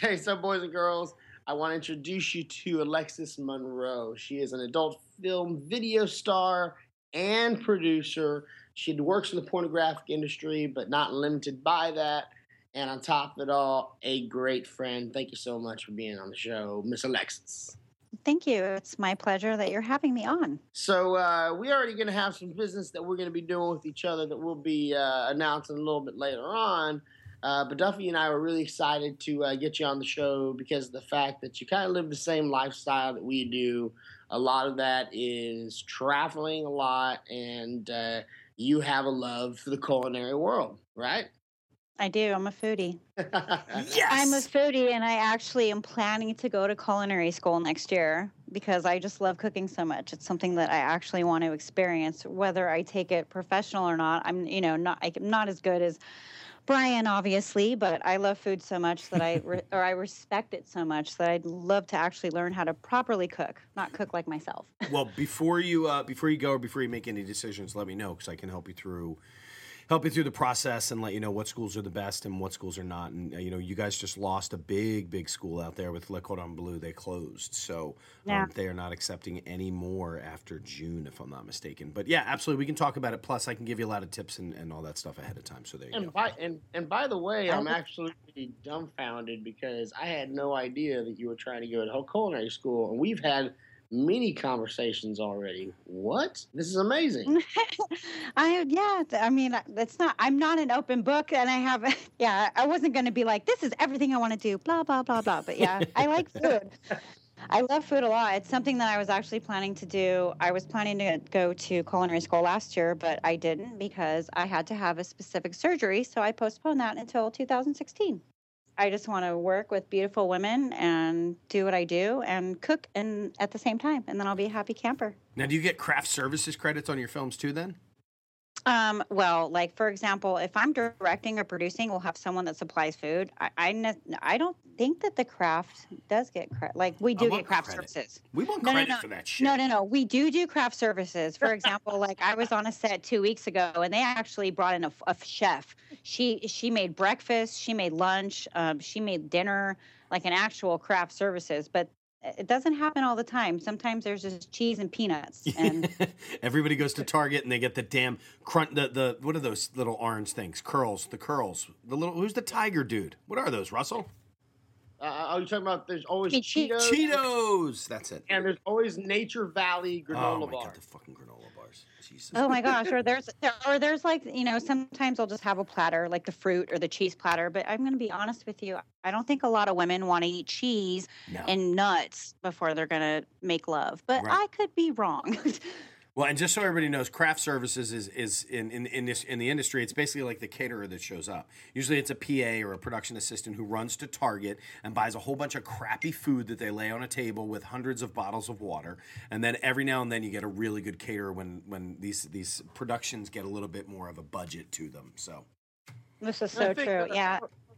Hey, so boys and girls, I want to introduce you to Alexis Monroe. She is an adult film video star and producer. She works in the pornographic industry, but not limited by that. And on top of it all, a great friend. Thank you so much for being on the show, Miss Alexis. Thank you. It's my pleasure that you're having me on. So we're already going to have some business that we're going to be doing with each other that we'll be announcing a little bit later on. But Duffy and I were really excited to get you on the show because of the fact that you kind of live the same lifestyle that we do. A lot of that is traveling a lot, and you have a love for the culinary world, right? I do. I'm a foodie. Yes! I'm a foodie, and I actually am planning to go to culinary school next year because I just love cooking so much. It's something that I actually want to experience, whether I take it professional or not. I'm not as good as Brian, obviously, but I love food so much that I respect it so much that I'd love to actually learn how to properly cook, not cook like myself. Well, before you go or before you make any decisions, let me know because I can help you through the process and let you know what schools are the best and what schools are not. And you guys just lost a big school out there with Le Cordon Bleu. They closed, so they are not accepting any more after June, if I'm not mistaken. But yeah, absolutely, we can talk about it. Plus, I can give you a lot of tips and all that stuff ahead of time. So there you go. By the way, I'm actually dumbfounded because I had no idea that you were trying to go to culinary school, and we've had many conversations already. What? This is amazing. I'm not an open book, and I wasn't going to be like, this is everything I want to do, blah, blah, blah, blah. But yeah, I like food. I love food a lot. It's something that I was actually planning to do. I was planning to go to culinary school last year, but I didn't because I had to have a specific surgery. So I postponed that until 2016. I just want to work with beautiful women and do what I do and cook and at the same time, and then I'll be a happy camper. Now, do you get craft services credits on your films too then? Well, like for example, if I'm directing or producing, we'll have someone that supplies food. I don't think that the craft does get credit. Like we do get craft services. We want credit for that shit. No. We do craft services. For example, like I was on a set 2 weeks ago, and they actually brought in a chef. She made breakfast, she made lunch, she made dinner, like an actual craft services. But it doesn't happen all the time. Sometimes there's just cheese and peanuts. And everybody goes to Target and they get the damn the what are those little orange things? Curls. Who's the tiger dude? What are those, Russell? Are you talking about there's always Cheetos? Cheetos! That's it. And there's always Nature Valley granola bars. Oh my God, the fucking granola bars. Jesus. Oh my gosh, or there's like, sometimes I'll just have a platter, like the fruit or the cheese platter, but I'm going to be honest with you, I don't think a lot of women want to eat cheese and nuts before they're going to make love, but right. I could be wrong. Well, and just so everybody knows, craft services is in the industry, it's basically like the caterer that shows up. Usually it's a PA or a production assistant who runs to Target and buys a whole bunch of crappy food that they lay on a table with hundreds of bottles of water. And then every now and then you get a really good caterer when these productions get a little bit more of a budget to them. So this is so true. Yeah.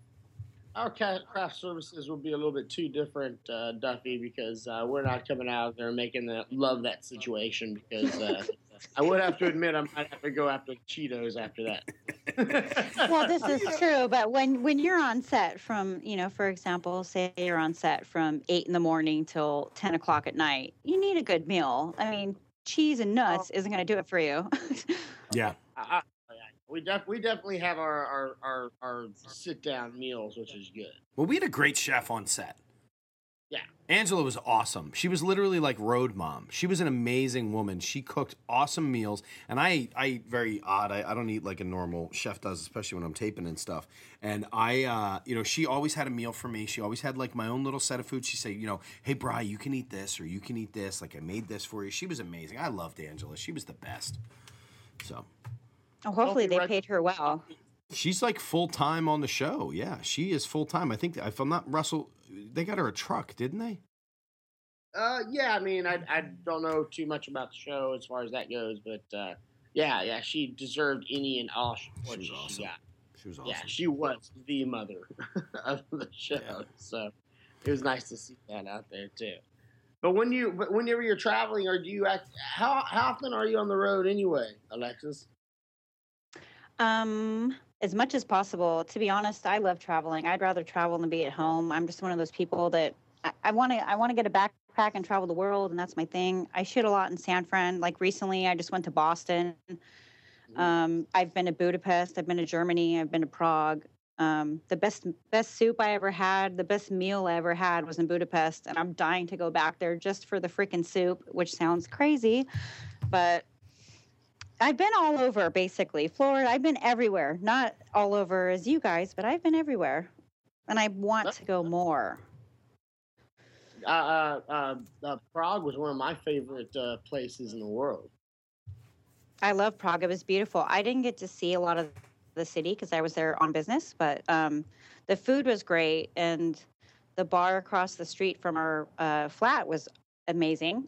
Our craft services will be a little bit too different, Duffy, because we're not coming out there making love that situation. Because I would have to admit I might have to go after Cheetos after that. Well, this is true, but when you're on set from, for example, say you're on set from 8 a.m. till 10 o'clock at night, you need a good meal. I mean, cheese and nuts isn't going to do it for you. Yeah. We definitely have our sit down meals, which is good. Well, we had a great chef on set. Yeah. Angela was awesome. She was literally like road mom. She was an amazing woman. She cooked awesome meals. And I eat very odd. I don't eat like a normal chef does, especially when I'm taping and stuff. And she always had a meal for me. She always had like my own little set of food. She'd say, hey, Bri, you can eat this or you can eat this. Like I made this for you. She was amazing. I loved Angela. She was the best. So... Oh, hopefully they paid her well. She's like full-time on the show. Yeah, she is full-time. I think, if I'm not, Russell, they got her a truck, didn't they? Yeah, I mean, I don't know too much about the show as far as that goes, but yeah, she deserved any and all support she got. She was awesome. Yeah, she was the mother of the show, yeah. So it was nice to see that out there, too. But whenever you're traveling, or do you how often are you on the road anyway, Alexis? It's as much as possible. To be honest, I love traveling. I'd rather travel than be at home. I'm just one of those people that I want to. I want to get a backpack and travel the world, and that's my thing. I shoot a lot in San Fran. Like recently, I just went to Boston. I've been to Budapest. I've been to Germany. I've been to Prague. The best soup I ever had, the best meal I ever had was in Budapest, and I'm dying to go back there just for the freaking soup, which sounds crazy, but I've been all over basically. Florida, I've been everywhere. Not all over as you guys, but I've been everywhere, and I want to go more. Prague was one of my favorite places in the world. I love Prague. It was beautiful. I didn't get to see a lot of the city because I was there on business, but the food was great, and the bar across the street from our flat was amazing.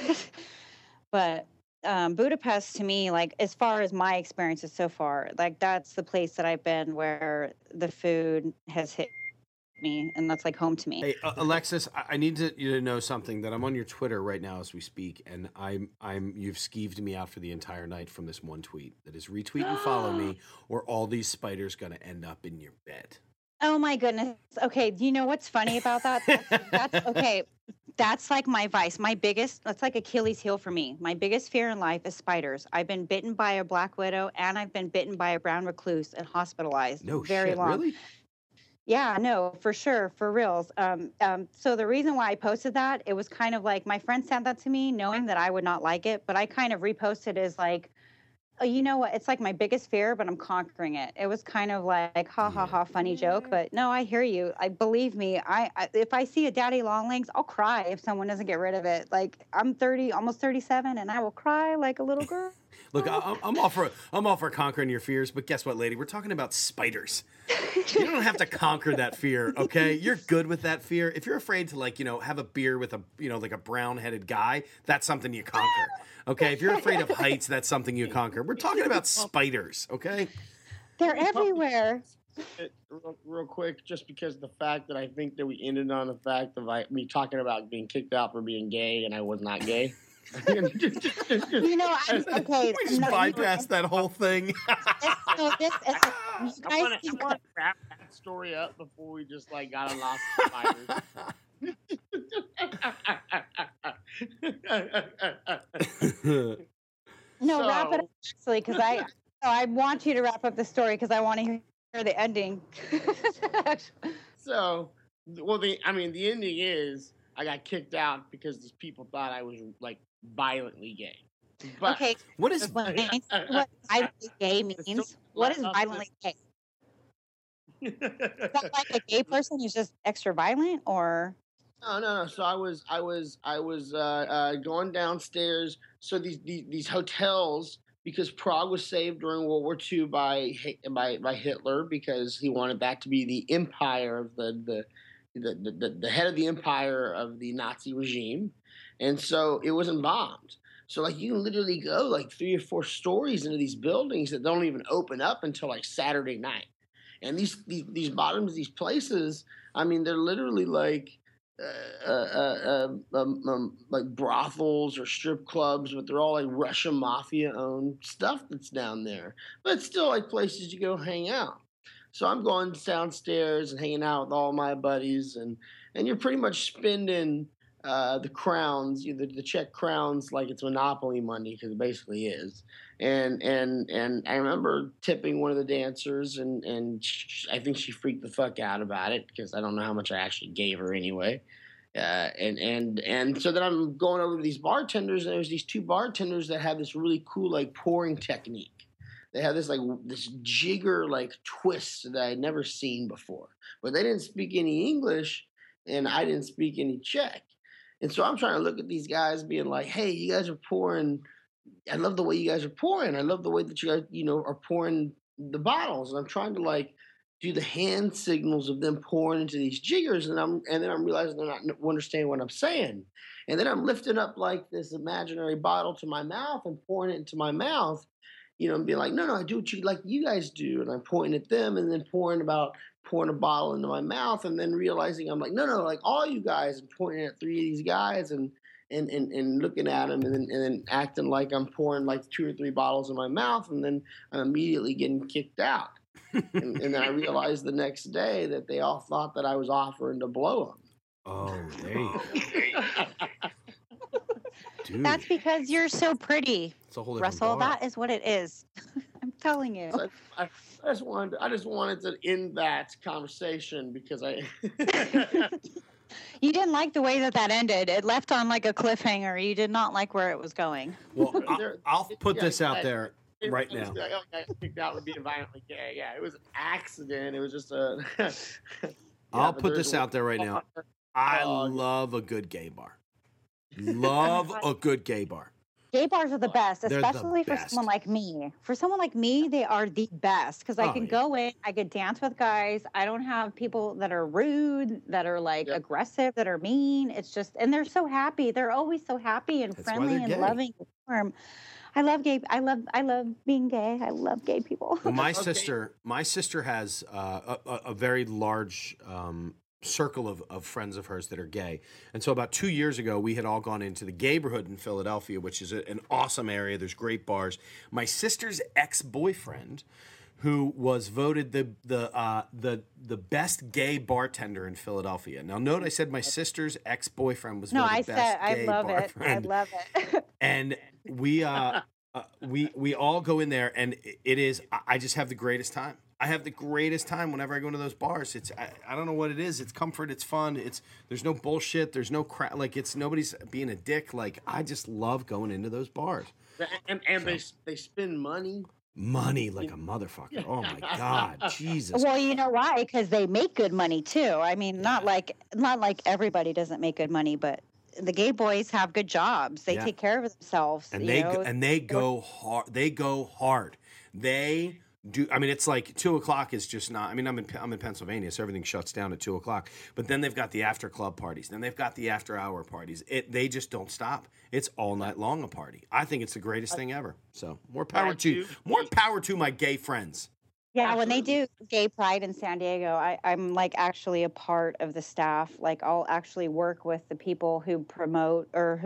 But Budapest, to me, like as far as my experiences so far, like that's the place that I've been where the food has hit me, and that's like home to me. Hey, Alexis, I need you to know something, that I'm on your Twitter right now as we speak, and you've skeeved me out for the entire night from this one tweet that is retweet and follow me, or all these spiders gonna end up in your bed. Oh my goodness. Okay, do you know what's funny about that? That's okay. That's like my vice. That's like Achilles heel for me. My biggest fear in life is spiders. I've been bitten by a black widow, and I've been bitten by a brown recluse and hospitalized. No very shit, long. Really? Yeah, no, for sure, for reals. So the reason why I posted that, it was kind of like my friend sent that to me, knowing that I would not like it, but I kind of reposted as like, oh, you know what? It's like my biggest fear, but I'm conquering it. It was kind of like, ha ha ha, funny joke. But no, I hear you. I believe me. I if I see a daddy long legs, I'll cry if someone doesn't get rid of it. Like I'm 30, almost 37, and I will cry like a little girl. Look, I'm all for conquering your fears, but guess what, lady? We're talking about spiders. You don't have to conquer that fear, okay? You're good with that fear. If you're afraid to have a beer with a like a brown-headed guy, that's something you conquer. Okay? If you're afraid of heights, that's something you conquer. We're talking about spiders, okay? They're everywhere. Real quick, just because of the fact that I think that we ended on the fact of me talking about being kicked out for being gay, and I was not gay. I'm okay. We just bypassed that whole thing. I want to wrap that story up before we just got lost in spiders. No, wrap it up actually, because I want you to wrap up the story because I want to hear the ending. So, the ending is I got kicked out because these people thought I was violently gay. But okay, what is violently gay means? What is violently gay? Is that like a gay person who's just extra violent, or? No. So I was going downstairs. So these hotels, because Prague was saved during World War II by Hitler, because he wanted that to be the empire of the head of the empire of the Nazi regime, and so it wasn't bombed. So you can literally go 3 or 4 stories into these buildings that don't even open up until Saturday night, and these bottoms, these places, they're literally like brothels or strip clubs, but they're all Russian mafia owned stuff that's down there. But it's still places you go hang out. So I'm going downstairs and hanging out with all my buddies, and you're pretty much spending the crowns, the Czech crowns, like it's Monopoly money, because it basically is. And I remember tipping one of the dancers, and I think she freaked the fuck out about it, because I don't know how much I actually gave her anyway. And so then I'm going over to these bartenders, and there's these 2 bartenders that have this really cool pouring technique. They have this this jigger twist that I had never seen before, but they didn't speak any English, and I didn't speak any Czech. And so I'm trying to look at these guys being like, hey, you guys are pouring. I love the way you guys are pouring. I love the way that you guys, are pouring the bottles. And I'm trying to do the hand signals of them pouring into these jiggers. And then I'm realizing they're not understanding what I'm saying. And then I'm lifting up this imaginary bottle to my mouth and pouring it into my mouth, and being like, no, I do what you guys do. And I'm pointing at them, and then pouring a bottle into my mouth, and then realizing I'm no, all you guys, and pointing at 3 of these guys, and looking at them, and then acting like I'm pouring 2 or 3 bottles in my mouth, and then I'm immediately getting kicked out. and then I realized the next day that they all thought that I was offering to blow them. Oh, there you go. Dude, That's because you're so pretty, it's a whole different Russell. bar. That is what it is. I'm telling you. So I just wanted to end that conversation because I. You didn't like the way that ended. It left on like a cliffhanger. You did not like where it was going. Well, I'll put this out there right now. Like, okay, I picked out to be violently gay. Yeah, it was an accident. It was just a. I'll put this out there right now. I love a good gay bar. Love a good gay bar. Gay bars are the best, They're the especially for best. someone like me. For someone like me, they are the best because I Oh, can yeah. go in, I can dance with guys. I don't have people that are rude, that are like Yep. aggressive, that are mean. It's just, and they're so happy. They're always so happy and That's why friendly they're and gay. loving and warm. I love gay. I love being gay. I love gay people. Well, my Okay. sister has a very large circle of friends of hers that are gay. And so about 2 years ago, we had all gone into the Gayborhood in Philadelphia, which is an awesome area. There's great bars. My sister's ex-boyfriend, who was voted the best gay bartender in Philadelphia. Now, note I said my sister's ex-boyfriend was No, voted I best said I gay love bar it. I friend. love it. And we all go in there, and it is. I just have the greatest time. I have the greatest time whenever I go into those bars. It's I don't know what it is. It's comfort. It's fun. There's no bullshit. There's no crap. Like it's nobody's being a dick. Like I just love going into those bars. And they spend money. Money like a motherfucker. Oh my god, Jesus. Well, you know why? Because they make good money too. I mean, not like everybody doesn't make good money, but the gay boys have good jobs. They Yeah. take care of themselves. And you they know? they go hard. They go hard. They do. I mean, it's like 2:00 is just not. I mean, I'm in Pennsylvania, so everything shuts down at 2:00. But then they've got the after club parties. Then they've got the after hour parties. They just don't stop. It's all night long a party. I think it's the greatest thing ever. So more power to my gay friends. Yeah, when they Absolutely. do Gay Pride in San Diego, I'm like actually a part of the staff. Like I'll actually work with the people who promote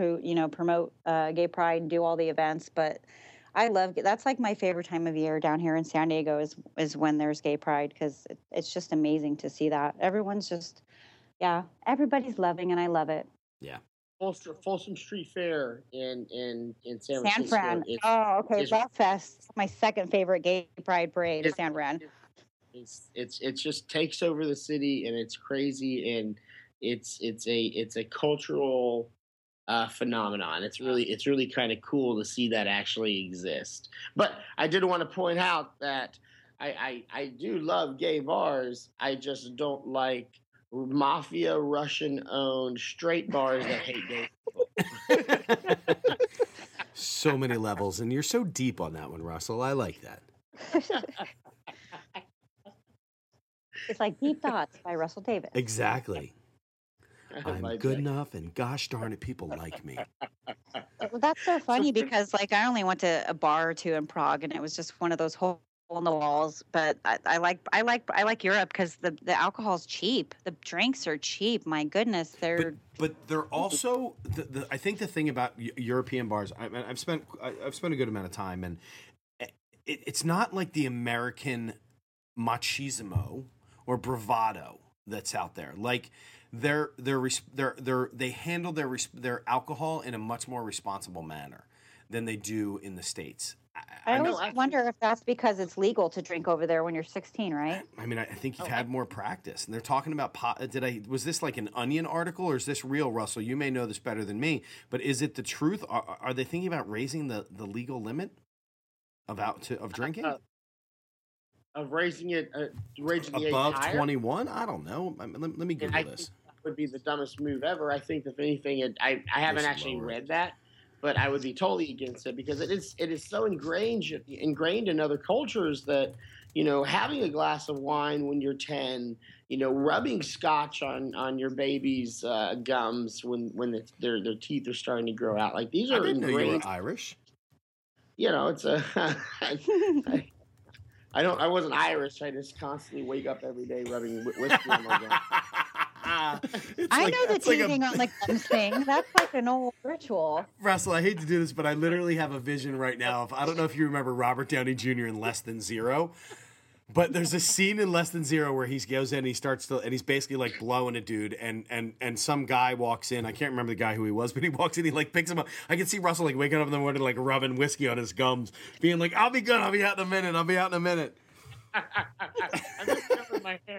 Gay Pride and do all the events. But I love that's like my favorite time of year down here in San Diego is when there's Gay Pride because it's just amazing to see that everyone's just everybody's loving and I love it. Yeah. Folsom Street Fair in San San Francisco. Fran. It's- Oh, okay. it's- Love Fest. My second favorite Gay Pride parade is San Fran. It's just takes over the city and it's crazy and it's a cultural phenomenon. It's really kind of cool to see that actually exist. But I did want to point out that I do love gay bars. I just don't like mafia Russian owned straight bars that hate gay people. So many levels, and you're so deep on that one, Russell. I like that. It's like Deep Thoughts by Russell Davis. Exactly. I'm Like good that. enough, and gosh darn it, people like me. Well, that's so funny because like I only went to a bar or two in Prague and it was just one of those hole in the walls. But I like Europe because the alcohol's cheap. The drinks are cheap. My goodness, they're But they're also I think the thing about European bars. I've spent a good amount of time, and it's not like the American machismo or bravado that's out there. Like they handle their alcohol in a much more responsible manner than they do in the States. I know, always actually- wonder if that's because it's legal to drink over there when you're 16, right? I mean, I think you've had more practice, and they're talking about pot. Was this like an Onion article, or is this real, Russell? You may know this better than me, but is it the truth? Are they thinking about raising the legal limit of drinking Of raising the age above higher. 21? I don't know. I mean, let me And Google I this. think that would be the dumbest move ever. I think if anything, I haven't Just actually lower it. read that, but I would be totally against it because it is so ingrained in other cultures that having a glass of wine when you're 10, rubbing scotch on your baby's gums when their teeth are starting to grow out, like these I are didn't know you ingrained. were Irish. It's a. I wasn't Irish. I just constantly wake up every day rubbing whiskey on my gums. I know the teething on the gums thing. That's like an old ritual. Russell, I hate to do this, but I literally have a vision right now of, I don't know if you remember Robert Downey Jr. in Less Than Zero. But there's a scene in Less Than Zero where he goes in, and he's basically like blowing a dude, and some guy walks in. I can't remember the guy who he was, but he walks in, he like picks him up. I can see Russell like waking up in the morning, like rubbing whiskey on his gums, being like, "I'll be good. I'll be out in a minute. I'll be out in a minute." I'm just covering my hair.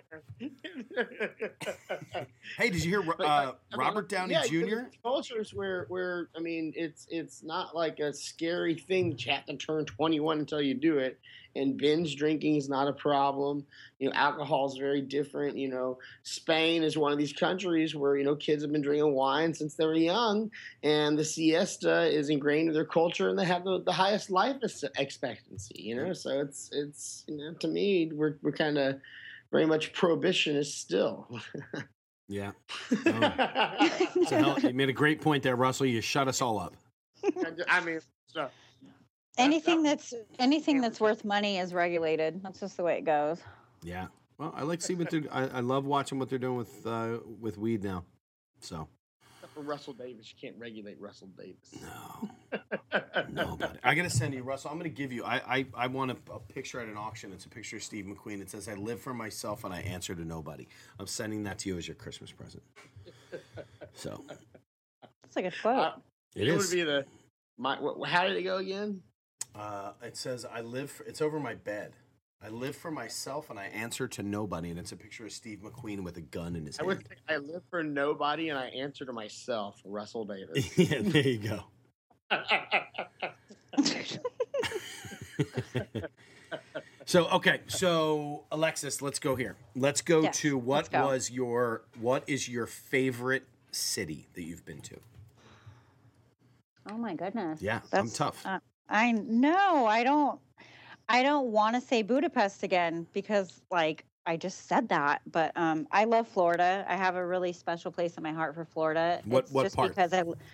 Hey, did you hear Robert Downey Jr.? Cultures where I mean, it's not like a scary thing that you have to turn 21 until you do it. And binge drinking is not a problem. Alcohol is very different. Spain is one of these countries where kids have been drinking wine since they were young, and the siesta is ingrained in their culture, and they have the highest life expectancy. So it's to me we're kind of very much prohibitionist still. Yeah. So you made a great point there, Russell. You shut us all up. I mean, so. Anything that's worth money is regulated. That's just the way it goes. Yeah. Well, I like to see what they're. I love watching what they're doing with weed now. So. Except for Russell Davis, you can't regulate Russell Davis. No, buddy. I gotta send you, Russell. I'm gonna give you. I want a picture at an auction. It's a picture of Steve McQueen. It says, "I live for myself and I answer to nobody." I'm sending that to you as your Christmas present. So. It's like a quote. It is. Would be how did it go again? It says, it's over my bed. I live for myself and I answer to nobody. And it's a picture of Steve McQueen with a gun in his hand. I live for nobody and I answer to myself, Russell Davis. Yeah, there you go. So Alexis, let's go here. Let's go to what is your favorite city that you've been to? Oh my goodness. Yeah, I'm tough. I know. I don't want to say Budapest again because I just said that, but I love Florida. I have a really special place in my heart for Florida. What part? What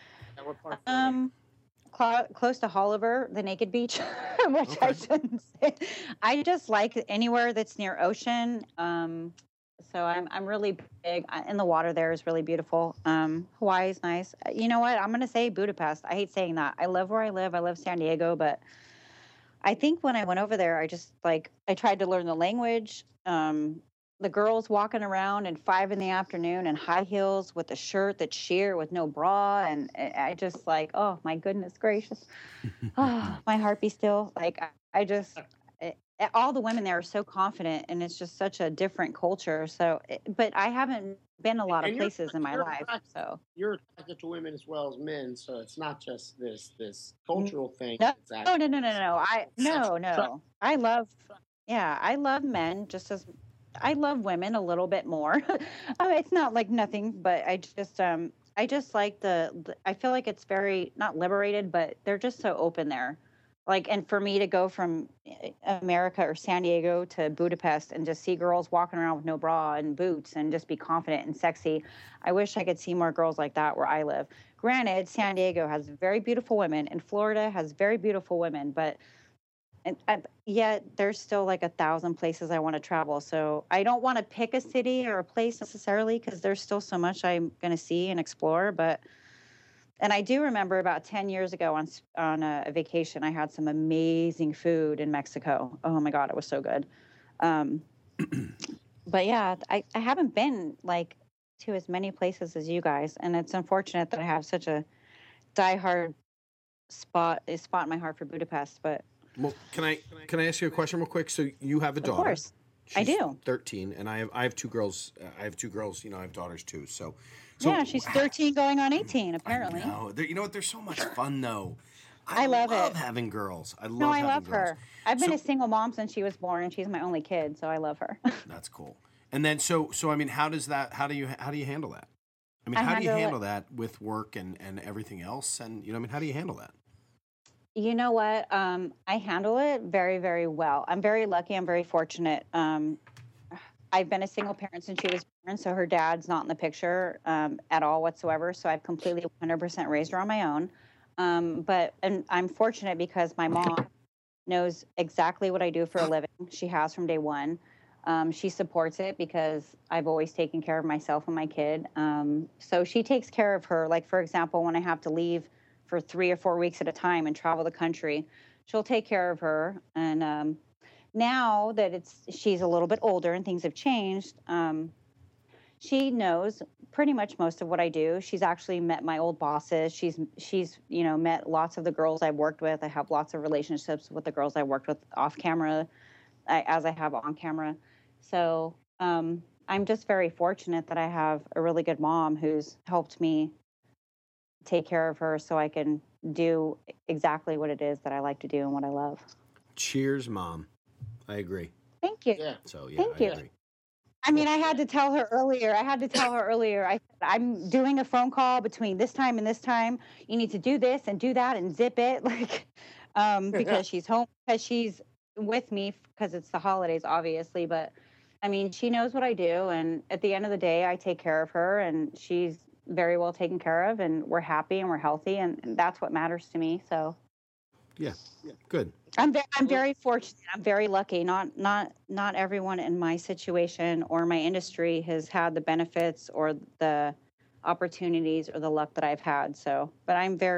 part? Close to Holliver, the naked beach, which I shouldn't say. I just like anywhere that's near ocean. So I'm really big, and the water there is really beautiful. Hawaii's nice. You know what? I'm going to say Budapest. I hate saying that. I love where I live. I love San Diego, but I think when I went over there, I just I tried to learn the language. The girls walking around at 5 p.m. in high heels with a shirt that's sheer with no bra. And I just oh my goodness gracious. Oh, my heart be still. All the women there are so confident, and it's just such a different culture. So, but I haven't been a lot of places in my life. So you're attracted to women as well as men. So it's not just this cultural thing. No. I love men just as I love women a little bit more. It's not like nothing, but I just like I feel like it's very not liberated, but they're just so open there. And for me to go from America or San Diego to Budapest and just see girls walking around with no bra and boots and just be confident and sexy, I wish I could see more girls like that where I live. Granted, San Diego has very beautiful women and Florida has very beautiful women, but yet there's still 1,000 places I want to travel. So I don't want to pick a city or a place necessarily because there's still so much I'm going to see and explore, and I do remember about 10 years ago on a vacation, I had some amazing food in Mexico. Oh my God, it was so good. But yeah, I haven't been to as many places as you guys, and it's unfortunate that I have such a diehard spot in my heart for Budapest. But well, can I ask you a question real quick? So you have a daughter. Of course, I do. 13, and I have two girls. I have two girls. I have daughters too. So yeah, she's 13 going on 18, apparently. I know. You know what? They're so much fun, though. I love having girls. I love her. I've been a single mom since she was born, and she's my only kid, so I love her. That's cool. And then, so I mean, how do you handle that? I mean, how do you handle that with work and everything else? And how do you handle that? You know what? I handle it very, very well. I'm very lucky. I'm very fortunate. I've been a single parent since she was born, so her dad's not in the picture at all whatsoever. So I've completely 100% raised her on my own. And I'm fortunate because my mom knows exactly what I do for a living. She has from day one. She supports it because I've always taken care of myself and my kid. So she takes care of her. For example, when I have to leave for 3 or 4 weeks at a time and travel the country, she'll take care of her. And now that she's a little bit older and things have changed, she knows pretty much most of what I do. She's actually met my old bosses. She's met lots of the girls I've worked with. I have lots of relationships with the girls I worked with off camera, as I have on camera. So I'm just very fortunate that I have a really good mom who's helped me take care of her so I can do exactly what it is that I like to do and what I love. Cheers, Mom. I agree. Thank you. Yeah. So yeah, Thank I you. agree. I mean, I had to tell her earlier. I said, I'm doing a phone call between this time and this time. You need to do this and do that and zip it, because she's home, because she's with me, because it's the holidays, obviously. But I mean, she knows what I do, and at the end of the day, I take care of her, and she's very well taken care of, and we're happy and we're healthy, and that's what matters to me. So. Yeah. Good. I'm very fortunate. I'm very lucky. Not everyone in my situation or my industry has had the benefits or the opportunities or the luck that I've had. So, but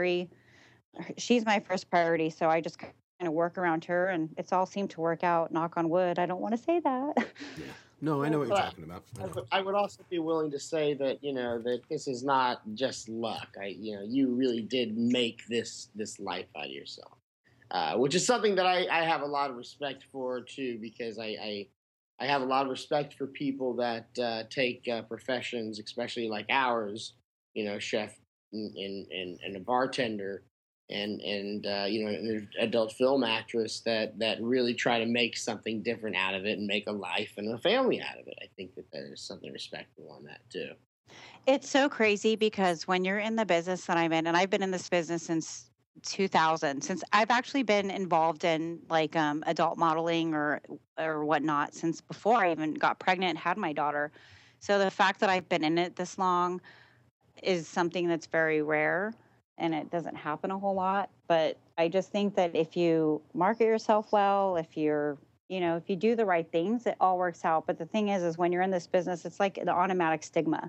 she's my first priority. So I just kind of work around her, and it's all seemed to work out. Knock on wood. I don't want to say that. Yeah. No, I know what you're talking about. I would also be willing to say that that this is not just luck. You really did make this life out of yourself. Which is something that I have a lot of respect for too, because I have a lot of respect for people that take professions, especially like ours, chef and a bartender, and an adult film actress that really try to make something different out of it and make a life and a family out of it. I think that there's something respectable on that too. It's so crazy because when you're in the business that I'm in, and I've been in this business since 2000, since I've actually been involved in adult modeling or whatnot since before I even got pregnant, had my daughter. So the fact that I've been in it this long is something that's very rare, and it doesn't happen a whole lot. But I just think that if you market yourself well, if you do the right things, it all works out. But the thing is when you're in this business, it's like an automatic stigma.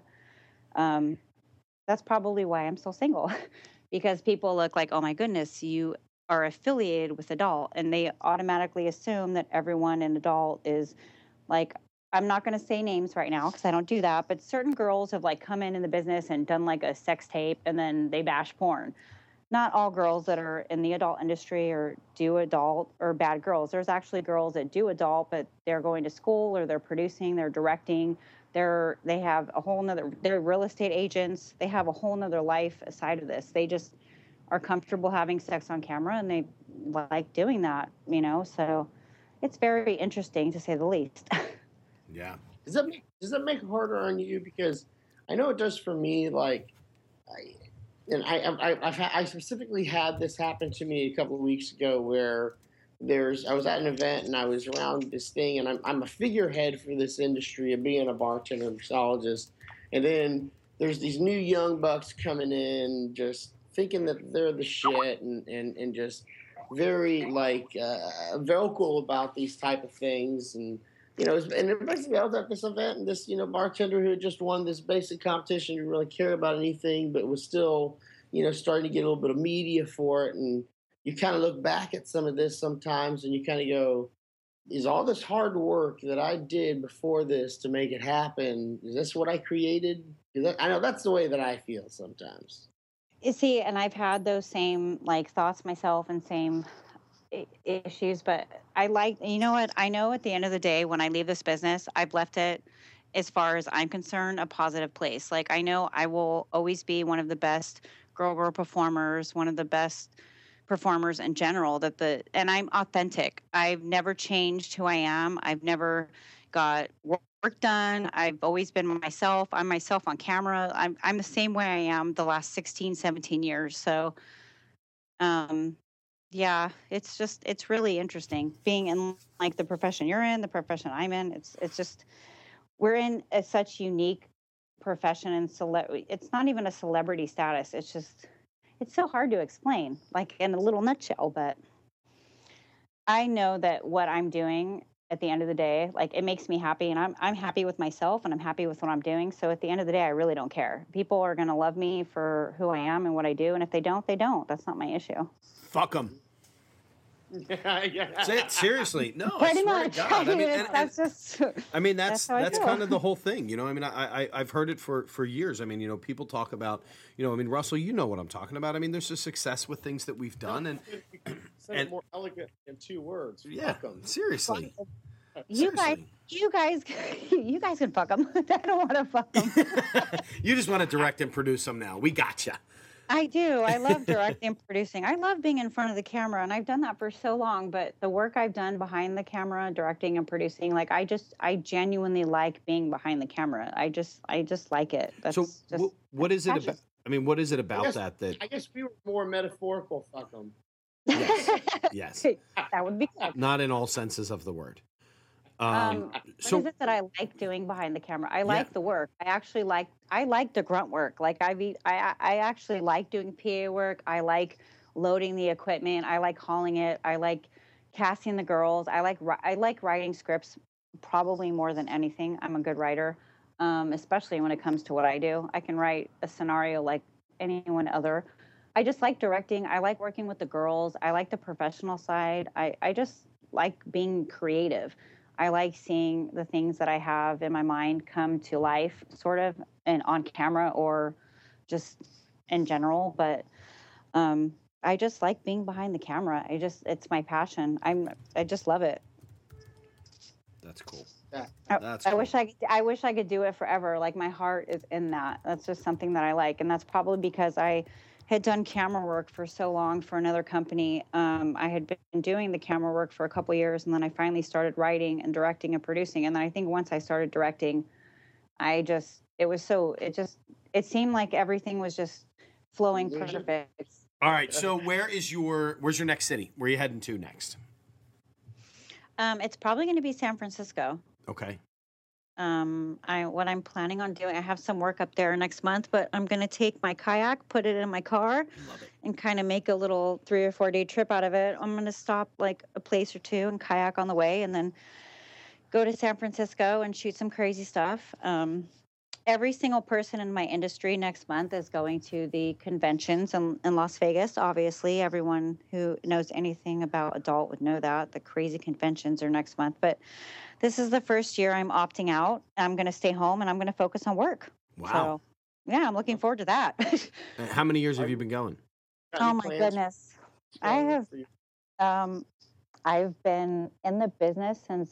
That's probably why I'm still single. Because people look like, oh my goodness, you are affiliated with adult, and they automatically assume that everyone in adult is like, I'm not going to say names right now because I don't do that, but certain girls have come in the business and done a sex tape and then they bash porn. Not all girls that are in the adult industry or do adult are bad girls. There's actually girls that do adult, but they're going to school or they're producing, they're directing. They have a whole nother, they're real estate agents. They have a whole nother life aside of this. They just are comfortable having sex on camera and they like doing that, so it's very interesting to say the least. Yeah. Does that make it harder on you? Because I know it does for me. I specifically had this happen to me a couple of weeks ago where I was at an event and I was around this thing, and I'm a figurehead for this industry of being a bartender and mixologist. And then there's these new young bucks coming in just thinking that they're the shit and just very vocal about these type of things. And basically I was at this event, and this bartender who had just won this basic competition didn't really care about anything, but was still starting to get a little bit of media for it. And you kind of look back at some of this sometimes and you kind of go, is all this hard work that I did before this to make it happen, is this what I created? I know that's the way that I feel sometimes. You see, and I've had those same thoughts myself and same issues, but you know what? I know at the end of the day, when I leave this business, I've left it, as far as I'm concerned, a positive place. I know I will always be one of the best girl performers, one of the best performers in general, and I'm authentic. I've never changed who I am. I've never got work done. I've always been myself. I'm myself on camera. I'm the same way I am the last 16, 17 years. So, yeah, it's really interesting being in the profession you're in, the profession I'm in. It's just, we're in such unique profession, and it's not even a celebrity status. It's so hard to explain, in a little nutshell, but I know that what I'm doing at the end of the day, it makes me happy, and I'm happy with myself, and I'm happy with what I'm doing. So at the end of the day, I really don't care. People are going to love me for who I am and what I do, and if they don't, they don't. That's not my issue. Fuck them. Say it seriously. No, Pretty I swear much. to God. I mean, that's just. I mean, that's how I feel. kind of the whole thing, you know. I mean, I've heard it for years. I mean, you know, people talk about, you know, I mean, Russell, you know what I'm talking about. I mean, there's a success with things that we've done, and it more elegant in 2 words. yeah, Fuck 'em. seriously. You guys, you guys can fuck them. I don't want to fuck them. You just want to direct and produce them now. We gotcha. I do. I love directing and producing. I love being in front of the camera, and I've done that for so long. But the work I've done behind the camera, directing and producing, like I genuinely like being behind the camera. I just like it. That's So, just what is it passion. about? I mean, what is it about that? I guess we were more metaphorical. Fuck them. Yes, that would be good. not in all senses of the word. What is it that I like doing behind the camera? I like the work. I like the grunt work. Like I actually like doing PA work. I like loading the equipment. I like hauling it. I like casting the girls. I like writing scripts probably more than anything. I'm a good writer, especially when it comes to what I do. I can write a scenario like anyone other. I just like directing. I like working with the girls. I like the professional side. I just like being creative. I like seeing the things that I have in my mind come to life, sort of, and on camera or just in general. But I just like being behind the camera. It's my passion. I just love it. That's cool. Yeah. That's I cool. wish I could do it forever. Like my heart is in that. That's just something that I like, and that's probably because I had done camera work for so long for another company. I had been doing the camera work for a couple of years, and then I finally started writing and directing and producing. And then I think once I started directing, it seemed like everything was just flowing perfect. All right. So where's your next city? Where are you heading to next? It's probably going to be San Francisco. Okay. What I'm planning on doing, I have some work up there next month, but I'm going to take my kayak, put it in my car, and kind of make a little 3 or 4 day trip out of it. I'm going to stop like a place or two and kayak on the way, and then go to San Francisco and shoot some crazy stuff. Every single person in my industry next month is going to the conventions in Las Vegas. Obviously, everyone who knows anything about adult would know that the crazy conventions are next month, but this is the first year I'm opting out. I'm going to stay home and I'm going to focus on work. Wow. So, yeah, I'm looking forward to that. How many years have you been going? Oh my goodness. I've been in the business since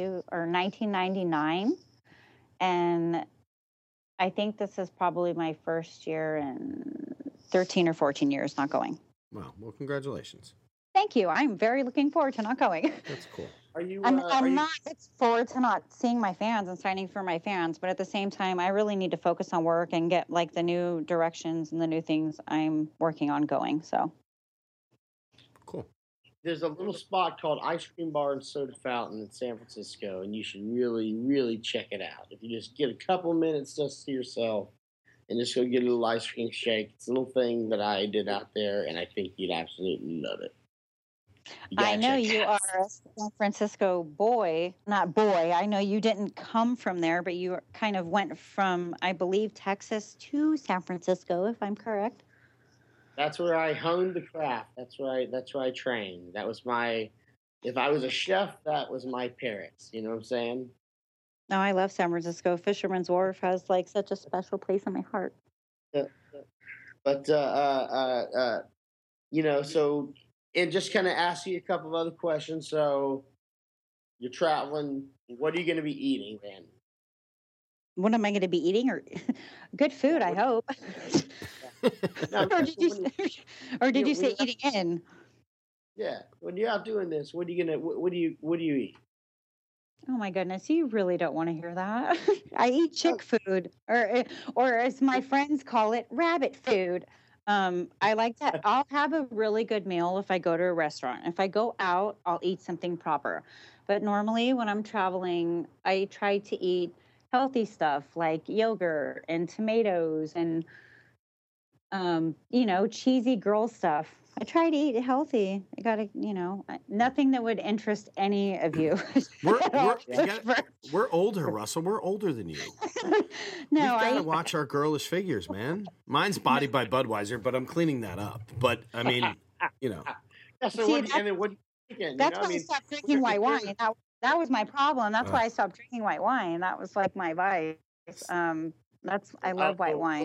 1999, and I think this is probably my first year in 13 or 14 years not going. Wow. Well, congratulations. Thank you. I'm very looking forward to not going. That's cool. Are you? I'm are you, not forward to not seeing my fans and signing for my fans, but at the same time, I really need to focus on work and get like the new directions and the new things I'm working on going. So Cool. There's a little spot called Ice Cream Bar and Soda Fountain in San Francisco, and you should really, really check it out. If you just get a couple minutes just to yourself and just go get a little ice cream shake, it's a little thing that I did out there, and I think you'd absolutely love it. I know you are a San Francisco boy, not boy. I know you didn't come from there, but you kind of went from, I believe, Texas to San Francisco, if I'm correct. That's where I honed the craft. That's where I trained. That was if I was a chef, that was my parents. You know what I'm saying? No, I love San Francisco. Fisherman's Wharf has like such a special place in my heart. Yeah. But so and just kind of ask you a couple of other questions. So you're traveling. What are you going to be eating then? What am I going to be eating? Or good food, I hope. No, or did you say eating in? Yeah. When you're out doing this, what do you eat? Oh my goodness, you really don't want to hear that. I eat chick food, or as my friends call it, rabbit food. I like that. I'll have a really good meal if I go to a restaurant. If I go out, I'll eat something proper. But normally when I'm traveling, I try to eat healthy stuff like yogurt and tomatoes and, cheesy girl stuff. I try to eat healthy. I gotta, nothing that would interest any of you. We're older, Russell. We're older than you. No, We've got to watch our girlish figures, man. Mine's Body by Budweiser, but I'm cleaning that up. But I mean, Yeah, so what That's why I stopped drinking white wine. That was my problem. That's why I stopped drinking white wine. That was like my vice. I love white wine.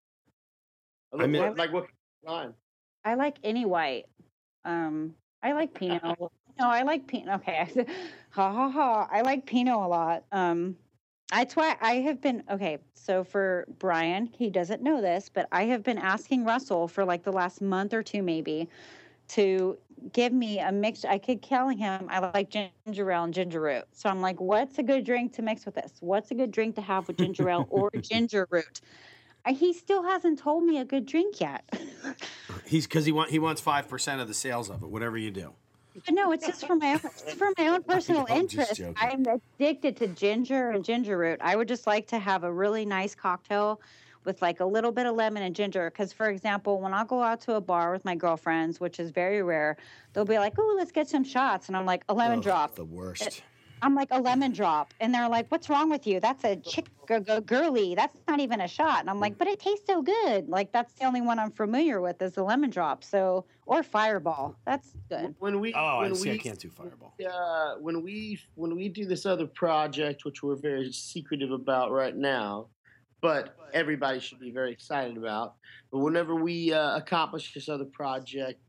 Like what wine? I like any white. I like Pinot. No, I like Pinot. Okay, ha ha ha. I like Pinot a lot. That's why I have been okay. So for Brian, he doesn't know this, but I have been asking Russell for like the last month or two, maybe, to give me a mix. I keep telling him I like ginger ale and ginger root. So I'm like, what's a good drink to mix with this? What's a good drink to have with ginger ale or ginger root? He still hasn't told me a good drink yet. He wants 5% of the sales of it, whatever you do. But no, it's just for my own personal interest. I'm addicted to ginger and ginger root. I would just like to have a really nice cocktail with like a little bit of lemon and ginger. Because, for example, when I'll go out to a bar with my girlfriends, which is very rare, they'll be like, "Oh, let's get some shots," and I'm like, "A lemon drop." The worst. I'm like, "A lemon drop," and they're like, "What's wrong with you? That's a chick girly. That's not even a shot." And I'm like, "But it tastes so good." Like that's the only one I'm familiar with is the lemon drop. So or Fireball. That's good. I can't do Fireball. When we do this other project, which we're very secretive about right now, but everybody should be very excited about. But whenever we accomplish this other project,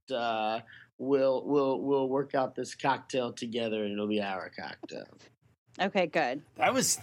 we'll work out this cocktail together, and it'll be our cocktail. Okay, good. I liked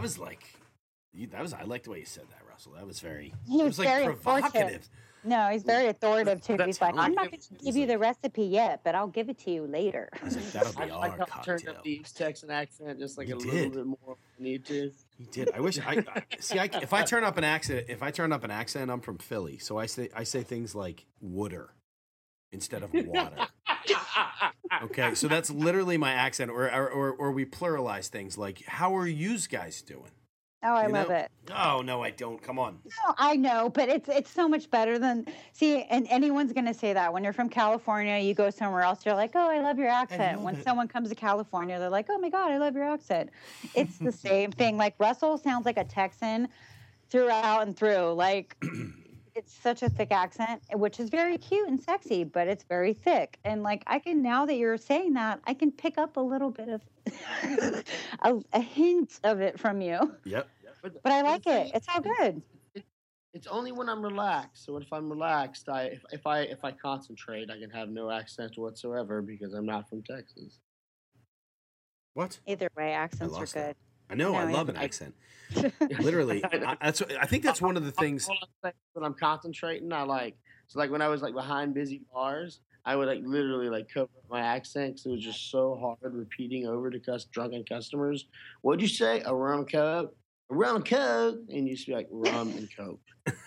the way you said that, Russell. That was very. He was like very provocative. No, he's very authoritative too. That's He's like, I'm not going to give you the recipe yet, but I'll give it to you later. I was like, that'll be our cocktail. Turned up the East Texan accent just like little bit more if you need to. He did. I wish if I turn up an accent, I'm from Philly, so I say things like wooder instead of water. Okay, so that's literally my accent, or we pluralize things like, "How are yous guys doing?" Oh, I love it. Oh no, I don't. Come on. No, I know, but it's so much better than and anyone's gonna say that when you're from California, you go somewhere else, you're like, "Oh, I love your accent." When someone comes to California, they're like, "Oh my God, I love your accent." It's the same thing. Like Russell sounds like a Texan throughout and through. Like it's such a thick accent, which is very cute and sexy, but it's very thick. And like I can, now that you're saying that, I can pick up a little bit of a hint of it from you. Yep. But I like it. It's all good. It's only when I'm relaxed. So if I'm relaxed, if I concentrate, I can have no accent whatsoever because I'm not from Texas. What? Either way, accents are good. That. I know. I love an accent. Literally, I think that's one of the things. When I'm concentrating, like when I was like behind busy bars, I would like literally like cover up my accent because it was just so hard repeating over to drunken customers. What'd you say? A rum and coke. A rum and coke, and you used to be like rum and coke.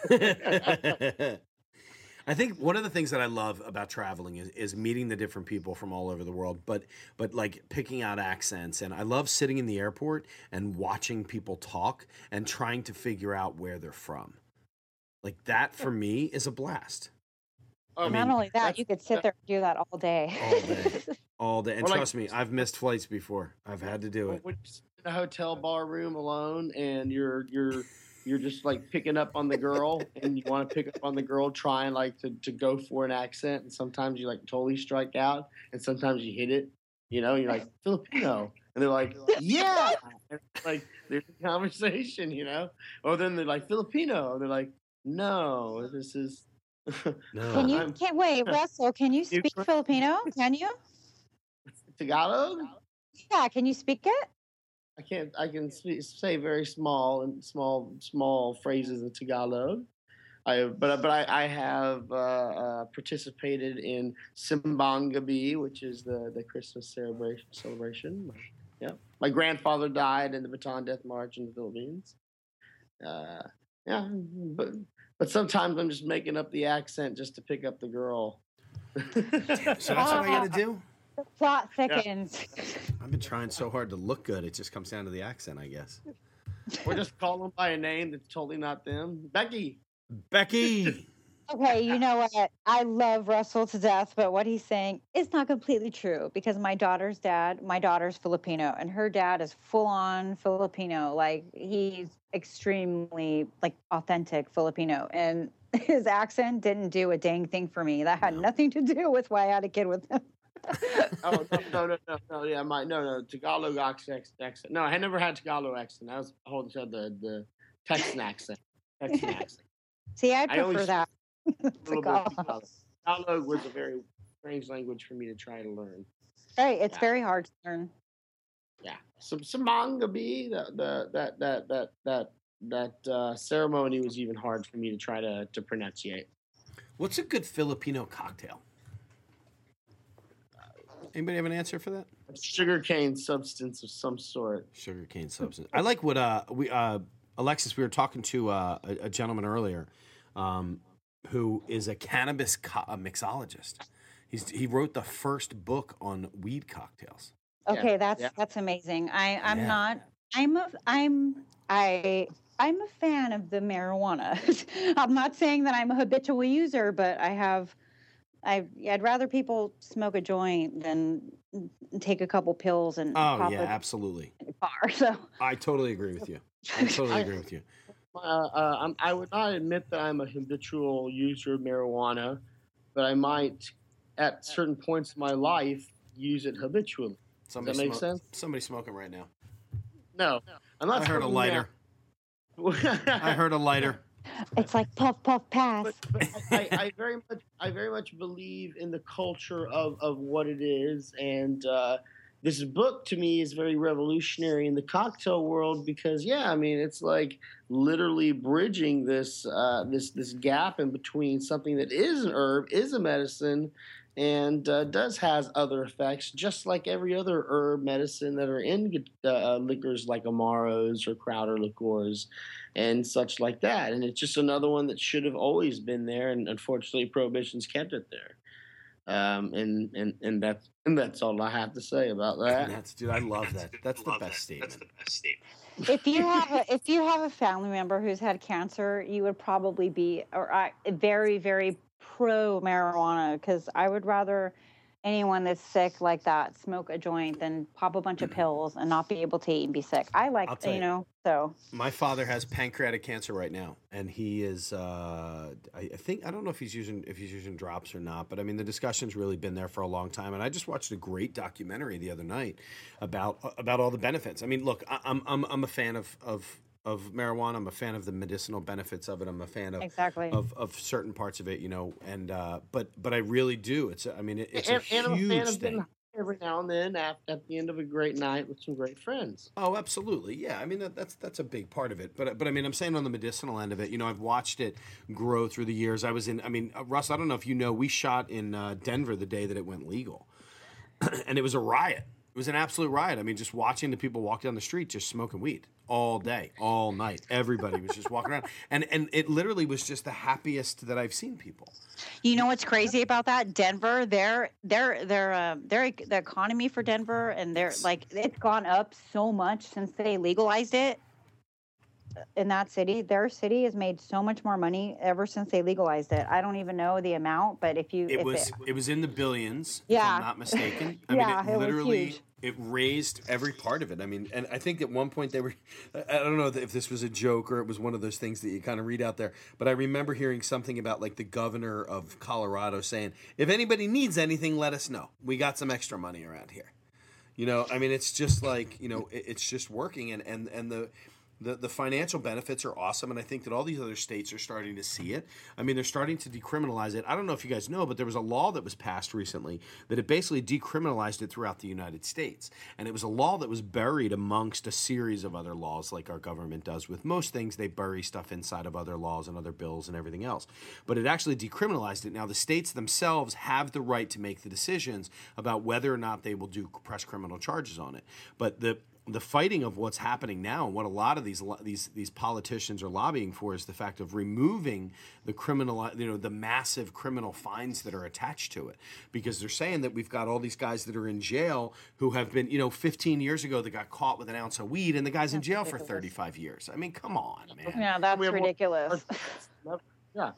I think one of the things that I love about traveling is meeting the different people from all over the world, but like picking out accents. And I love sitting in the airport and watching people talk and trying to figure out where they're from. Like that for me is a blast. Not only that, you could sit there and do that all day. All day. And trust me, I've missed flights before. I've had to do it. When you sit in a hotel bar room alone and you're just like picking up on the girl and you want to pick up on the girl trying like to go for an accent, and sometimes you like totally strike out and sometimes you hit it, and you're like Filipino, and they're like, yeah, and like there's a conversation, or then they're like Filipino, and they're like, no, this is no. Wait, Russell, can you speak Filipino? Can you? Tagalog? Yeah, can you speak it? I can't. I can say very small phrases in Tagalog. I have participated in Simbang Gabi, which is the Christmas celebration. Yeah, my grandfather died in the Bataan Death March in the Philippines. But sometimes I'm just making up the accent just to pick up the girl. So that's what I got to do. The plot thickens. Yeah. I've been trying so hard to look good. It just comes down to the accent, I guess. Or just call them by a name that's totally not them. Becky. Okay, you know what? I love Russell to death, but what he's saying is not completely true because my daughter's Filipino, and her dad is full-on Filipino. Like, he's extremely, like, authentic Filipino, and his accent didn't do a dang thing for me. That had nothing to do with why I had a kid with him. Oh no! Yeah, no Tagalog accent. No, I had never had Tagalog accent. That was a whole the Texan accent. Texan accent. See, I prefer that. A little bit of Tagalog. Tagalog was a very strange language for me to try to learn. Right, it's very hard to learn. Yeah, some Mangabe. That ceremony was even hard for me to try to pronunciate. What's a good Filipino cocktail? Anybody have an answer for that? Sugarcane substance of some sort. Sugarcane substance. I like what Alexis. We were talking to a gentleman earlier, who is a cannabis mixologist. He wrote the first book on weed cocktails. Okay, that's amazing. I'm a fan of the marijuana. I'm not saying that I'm a habitual user, but I'd rather people smoke a joint than take a couple pills and pop absolutely. In a car. So I totally agree with you. I would not admit that I'm a habitual user of marijuana, but I might, at certain points in my life, use it habitually. Does that make sense? Somebody smoking right now. No, I heard a lighter. I heard a lighter. It's like puff, puff, pass. But I very much believe in the culture of what it is, and this book to me is very revolutionary in the cocktail world because, it's like literally bridging this gap in between something that is an herb, is a medicine, and has other effects, just like every other herb medicine that are in liquors like Amaros or Crowder liqueurs and such like that. And it's just another one that should have always been there, and unfortunately, Prohibition's kept it there. And that's all I have to say about that. Dude, I love that. That's the best statement. If you have a family member who's had cancer, you would probably be very, very pro marijuana, because I would rather anyone that's sick like that smoke a joint than pop a bunch of pills and not be able to eat and be sick. So my father has pancreatic cancer right now, and he is I don't know if he's using drops or not, but I mean the discussion's really been there for a long time, and I just watched a great documentary the other night about all the benefits. I mean, look, I'm a fan of marijuana. I'm a fan of the medicinal benefits of it. I'm a fan of certain parts of it, and but I really do. It's a huge thing. Every now and then at the end of a great night with some great friends. Oh, absolutely. Yeah. I mean, that's a big part of it. But I mean, I'm saying on the medicinal end of it, I've watched it grow through the years. Russ, I don't know if we shot in Denver the day that it went legal. And it was a riot. It was an absolute riot. I mean, just watching the people walk down the street just smoking weed all day, all night. Everybody was just walking around. And it literally was just the happiest that I've seen people. You know what's crazy about that? Denver, the economy for Denver, and it's gone up so much since they legalized it. In that city, their city has made so much more money ever since they legalized it. I don't even know the amount, but it was in the billions, if I'm not mistaken. I mean, it literally it raised every part of it. I mean, and I think at one point I don't know if this was a joke or it was one of those things that you kind of read out there, but I remember hearing something about like the governor of Colorado saying, if anybody needs anything, let us know. We got some extra money around here. I mean, it's just like, it's just working, and the financial benefits are awesome, and I think that all these other states are starting to see it. I mean, they're starting to decriminalize it. I don't know if you guys know, but there was a law that was passed recently that it basically decriminalized it throughout the United States. And it was a law that was buried amongst a series of other laws, like our government does with most things. They bury stuff inside of other laws and other bills and everything else. But it actually decriminalized it. Now, the states themselves have the right to make the decisions about whether or not they will press criminal charges on it. But the fighting of what's happening now, and what a lot of these politicians are lobbying for, is the fact of removing the criminal, the massive criminal fines that are attached to it, because they're saying that we've got all these guys that are in jail who have been, 15 years ago they got caught with an ounce of weed, and the guy's in jail for 35 years. I mean, come on, man. Yeah, that's ridiculous. Yeah,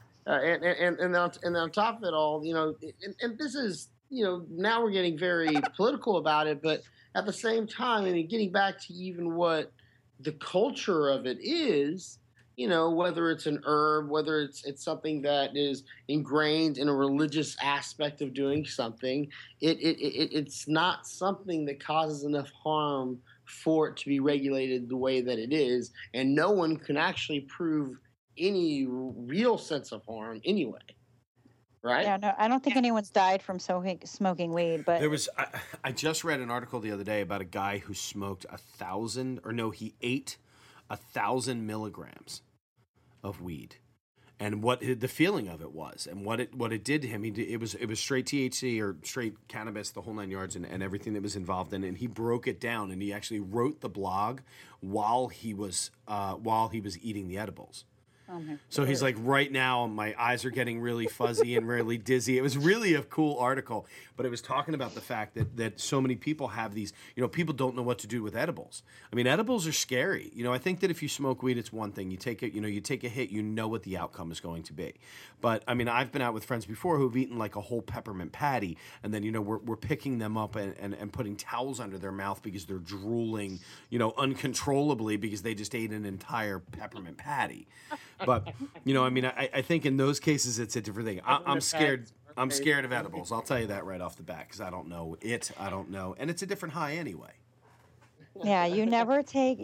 and on top of it all, and this is, now we're getting very political about it, but at the same time, I mean, getting back to even what the culture of it is, whether it's an herb, whether it's something that is ingrained in a religious aspect of doing something, it's not something that causes enough harm for it to be regulated the way that it is, and no one can actually prove any real sense of harm anyway. Right? Yeah, no, I don't think anyone's died from smoking weed, but there was. I just read an article the other day about a guy who smoked he ate 1,000 milligrams of weed, and what the feeling of it was, and what it did to him. It was straight THC or straight cannabis, the whole nine yards, and everything that was involved in it. And he broke it down, and he actually wrote the blog while he was eating the edibles. So he's like, right now, my eyes are getting really fuzzy and really dizzy. It was really a cool article, but it was talking about the fact that so many people have these, people don't know what to do with edibles. I mean, edibles are scary. I think that if you smoke weed, it's one thing. You take it, you take a hit, you know what the outcome is going to be. But I mean, I've been out with friends before who've eaten like a whole peppermint patty, and then, we're picking them up and putting towels under their mouth because they're drooling, uncontrollably because they just ate an entire peppermint patty. But, I mean, I think in those cases, it's a different thing. I'm scared. I'm scared of edibles. I'll tell you that right off the bat because I don't know it. I don't know. And it's a different high anyway. Yeah, you never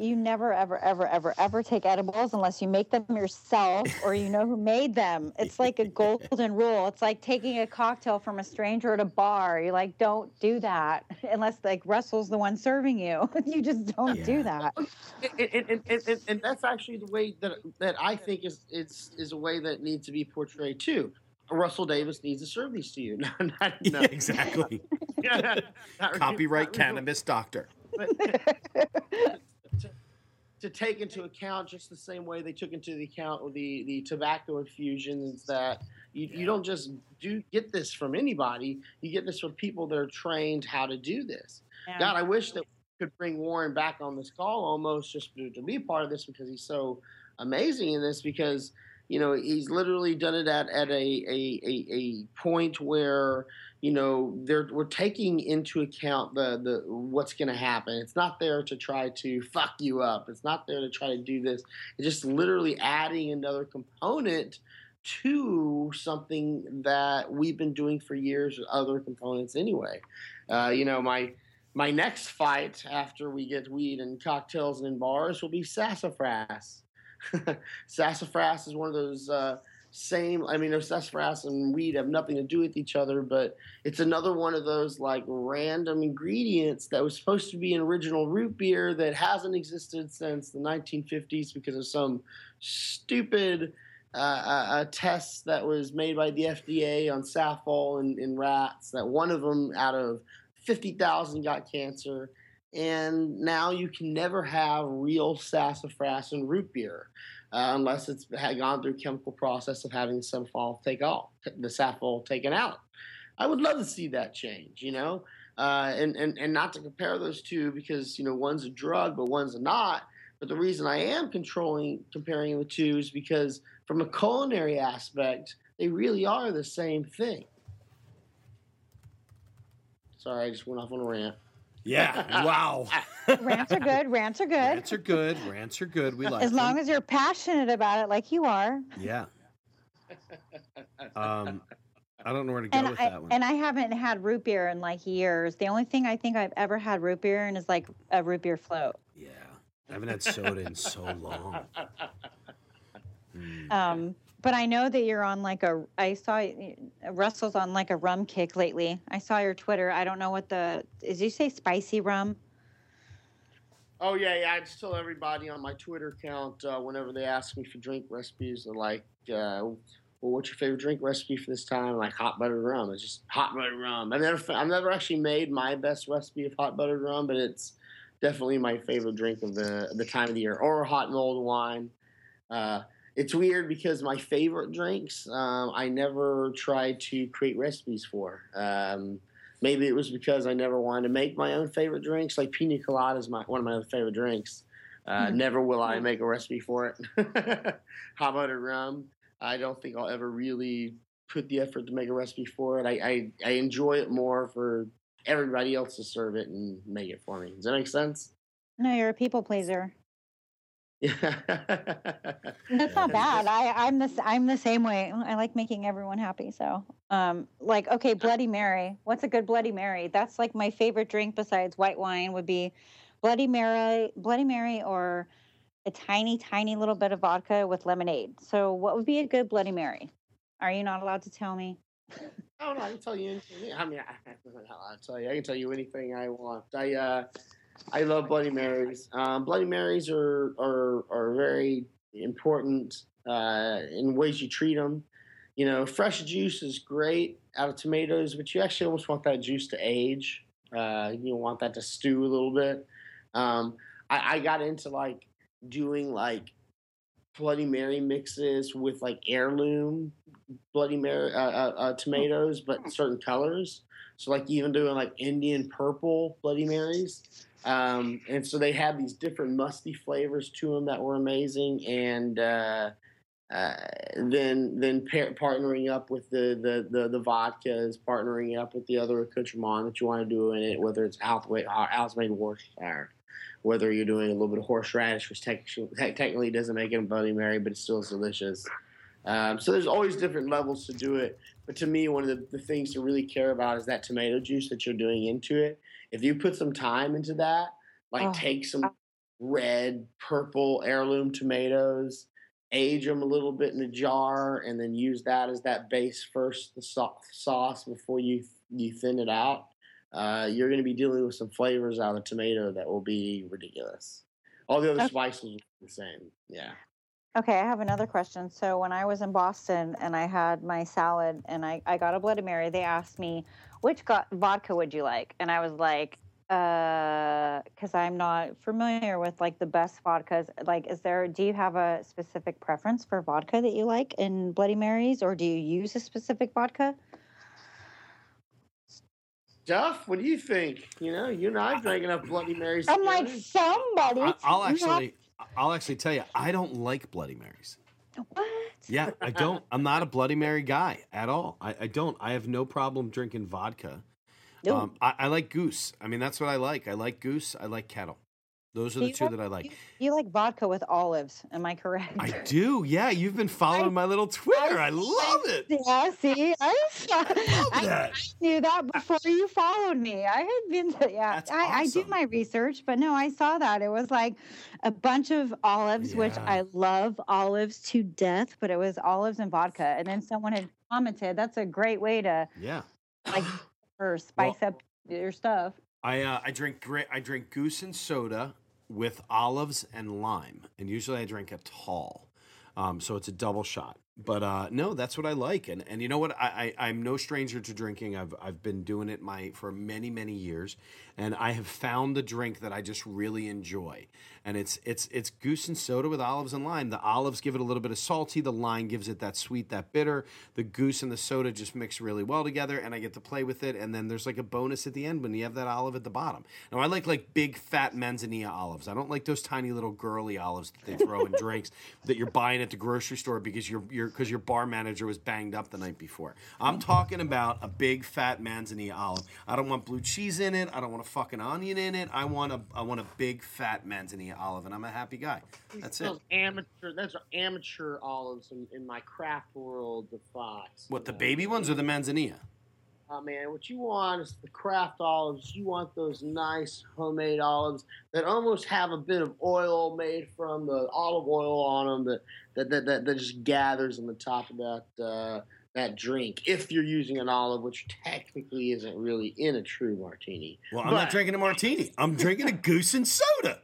ever take edibles unless you make them yourself or you know who made them. It's like a golden rule. It's like taking a cocktail from a stranger at a bar. You're like, don't do that unless like Russell's the one serving you. You just don't do that. And that's actually the way that I think is a way that needs to be portrayed too. Russell Davis needs to serve these to you. No. Yeah, exactly. Copyright cannabis doctor. To take into account just the same way they took into account with the tobacco infusions, that you don't just get this from anybody. You get this from people that are trained how to do this. Yeah. God, I wish that we could bring Warren back on this call almost just to be a part of this because he's so amazing in this because he's literally done it at a point where we're taking into account the what's going to happen. It's not there to try to fuck you up. It's not there to try to do this. It's just literally adding another component to something that we've been doing for years with other components anyway. My next fight after we get weed and cocktails and in bars will be sassafras. Sassafras is one of those sassafras and weed have nothing to do with each other, but it's another one of those like random ingredients that was supposed to be an original root beer that hasn't existed since the 1950s because of some stupid test that was made by the FDA on Safol in rats, that one of them out of 50,000 got cancer. And now you can never have real sassafras and root beer unless it's had gone through chemical process of having the safol taken out. I would love to see that change, and not to compare those two because, one's a drug, but one's not. But the reason I am comparing the two is because from a culinary aspect, they really are the same thing. Sorry, I just went off on a rant. Yeah. Wow. Rants are good. Rants are good. We like as long as you're passionate about it, like you are. Yeah. I don't know where to go with that one. And I haven't had root beer in like years. The only thing I think I've ever had root beer in is like a root beer float. Yeah. I haven't had soda in so long. But I know that you're on I saw Russell's on like a rum kick lately. I saw your Twitter. I don't know did you say spicy rum? Oh, yeah. I just tell everybody on my Twitter account whenever they ask me for drink recipes, they're like, well, what's your favorite drink recipe for this time? Like hot buttered rum. It's just hot buttered rum. I've never actually made my best recipe of hot buttered rum, but it's definitely my favorite drink of the time of the year. Or hot mulled wine. It's weird because my favorite drinks, I never tried to create recipes for. Maybe it was because I never wanted to make my own favorite drinks. Like pina colada is one of my other favorite drinks. Never will I make a recipe for it. Hot buttered rum, I don't think I'll ever really put the effort to make a recipe for it. I enjoy it more for everybody else to serve it and make it for me. Does that make sense? No, you're a people pleaser. Yeah. That's not bad. I'm the same way. I like making everyone happy. So, like, okay, Bloody Mary. What's a good Bloody Mary? That's like my favorite drink besides white wine would be Bloody Mary, or a tiny little bit of vodka with lemonade. So, what would be a good Bloody Mary? Are you not allowed to tell me? Oh no, I can tell you anything. I mean, I'll tell you. I can tell you anything I want. I love Bloody Marys. Bloody Marys are very important in ways you treat them. You know, fresh juice is great out of tomatoes, but you actually almost want that juice to age. You want that to stew a little bit. I got into like doing like Bloody Mary mixes with like heirloom Bloody Mary tomatoes, but certain colors. So like even doing like Indian purple Bloody Marys. And so they had these different musty flavors to them that were amazing. And then partnering up with the vodkas, partnering up with the other accoutrement that you want to do in it, whether it's Al's made Worcestershire, whether you're doing a little bit of horseradish, which technically doesn't make it a Bloody Mary, but it's still delicious. So there's always different levels to do it. But to me, one of the things to really care about is that tomato juice that you're doing into it. If you put some time into that, like take some red, purple heirloom tomatoes, age them a little bit in a jar, and then use that as that base first, the sauce before you thin it out. You're going to be dealing with some flavors out of the tomato that will be ridiculous. All the other spices will be the same. Yeah. Okay, I have another question. So when I was in Boston and I had my salad and I got a Bloody Mary, they asked me, which vodka would you like? And I was like, because I'm not familiar with like the best vodkas. Like, do you have a specific preference for vodka that you like in Bloody Marys, or do you use a specific vodka? Duff, what do you think? You know, you and I drank enough Bloody Marys. I'm like, somebody. I'll actually tell you, I don't like Bloody Marys. What? Yeah, I don't. I'm not a Bloody Mary guy at all. I don't. I have no problem drinking vodka. I like Goose. I mean, that's what I like. I like Goose. I like Kettle. Those are the two that I like. You like vodka with olives, am I correct? I do, yeah. You've been following my little Twitter. I love it. Yeah, see? I knew that before you followed me. I had been, That's awesome. I do my research, but no, I saw that. It was like a bunch of olives, which I love olives to death, but it was olives and vodka. And then someone had commented, that's a great way to like or spice up your stuff. I drink Goose and soda with olives and lime, and usually I drink a tall, so it's a double shot. But no, that's what I like, and you know what? I'm no stranger to drinking. I've been doing it for many years, and I have found the drink that I just really enjoy, and it's Goose and soda with olives and lime. The olives give it a little bit of salty. The lime gives it that sweet, that bitter. The Goose and the soda just mix really well together, and I get to play with it. And then there's like a bonus at the end when you have that olive at the bottom. Now I like big fat manzanilla olives. I don't like those tiny little girly olives that they throw in drinks that you're buying at the grocery store because your bar manager was banged up the night before. I'm talking about a big fat manzanilla olive. I don't want blue cheese in it. I don't want a fucking onion in it. I want a big fat manzanilla olive, and I'm a happy guy. That's it. Those are amateur olives in my craft world. The Fox. What, the baby ones or the manzanilla? Oh man, what you want is the craft olives. You want those nice homemade olives that almost have a bit of oil made from the olive oil on them that just gathers on the top of that drink. If you're using an olive, which technically isn't really in a true martini. Well, I'm not drinking a martini. I'm drinking a Goose and soda.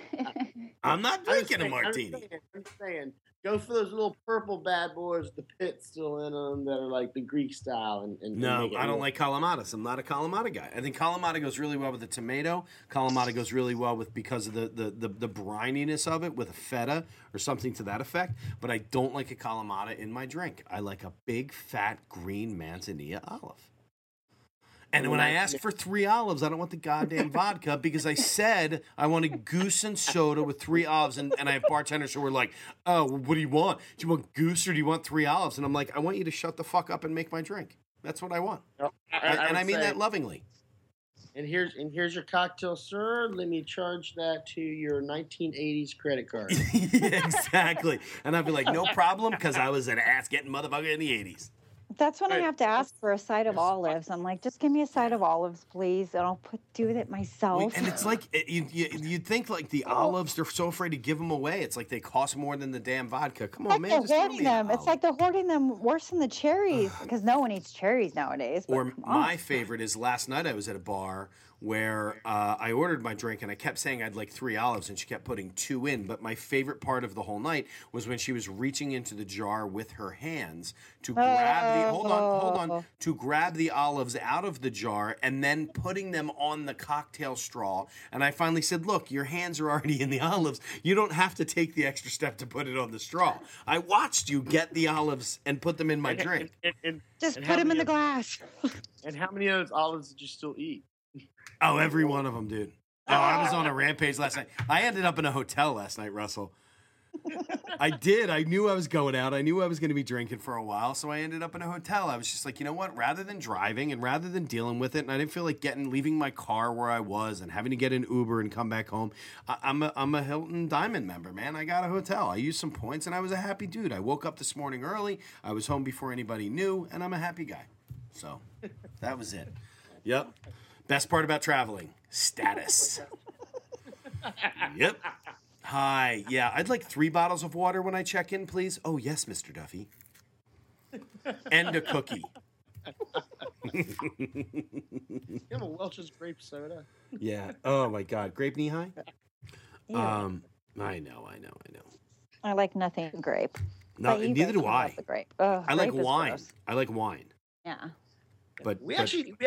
I'm not drinking a martini. I'm saying, go for those little purple bad boys with the pit still in them that are like the Greek style. No, I don't like Kalamatas. I'm not a Kalamata guy. I think Kalamata goes really well with the tomato. Kalamata goes really well because of the brininess of it with a feta or something to that effect. But I don't like a Kalamata in my drink. I like a big, fat, green manzanilla olive. And when I ask for 3 olives, I don't want the goddamn vodka because I said I wanted Goose and soda with 3 olives. And I have bartenders who were like, oh, well, what do you want? Do you want Goose or do you want 3 olives? And I'm like, I want you to shut the fuck up and make my drink. That's what I want. And I mean that lovingly. And here's your cocktail, sir. Let me charge that to your 1980s credit card. Yeah, exactly. And I'd be like, no problem, because I was an ass-getting motherfucker in the 80s. That's when I Right. have to ask for a side of olives. I'm like, just give me a side of olives, please, and I'll do it myself. And it's like, you'd think like the olives, they're so afraid to give them away. It's like they cost more than the damn vodka. Come on, It's man. like Just they're give hoarding me an them. It's like they're hoarding them worse than the cherries because no one eats cherries nowadays. But Or come on. my favorite is last night I was at a bar where I ordered my drink and I kept saying I'd like 3 olives and she kept putting 2 in. But my favorite part of the whole night was when she was reaching into the jar with her hands to grab the hold on, to grab the olives out of the jar and then putting them on the cocktail straw. And I finally said, look, your hands are already in the olives. You don't have to take the extra step to put it on the straw. I watched you get the olives and put them in my drink. Just and put how them in many the glass. And how many of those olives did you still eat? Oh, every one of them, dude. Oh, I was on a rampage last night. I ended up in a hotel last night, Russell. I did. I knew I was going out. I knew I was going to be drinking for a while, so I ended up in a hotel. I was just like, you know what? Rather than driving and rather than dealing with it, and I didn't feel like leaving my car where I was and having to get an Uber and come back home. I'm a Hilton Diamond member, man. I got a hotel. I used some points, and I was a happy dude. I woke up this morning early. I was home before anybody knew, and I'm a happy guy. So that was it. Yep. Best part about traveling, status. Yep. Hi. Yeah, I'd like 3 bottles of water when I check in, please. Oh, yes, Mr. Duffy. And a cookie. You have a Welch's grape soda. Yeah. Oh, my God. Grape knee-high? Yeah. I know. I like nothing grape. No, But you neither guys do love I. the grape. Ugh, I like grape is wine. gross. I like wine. Yeah. But We've asked you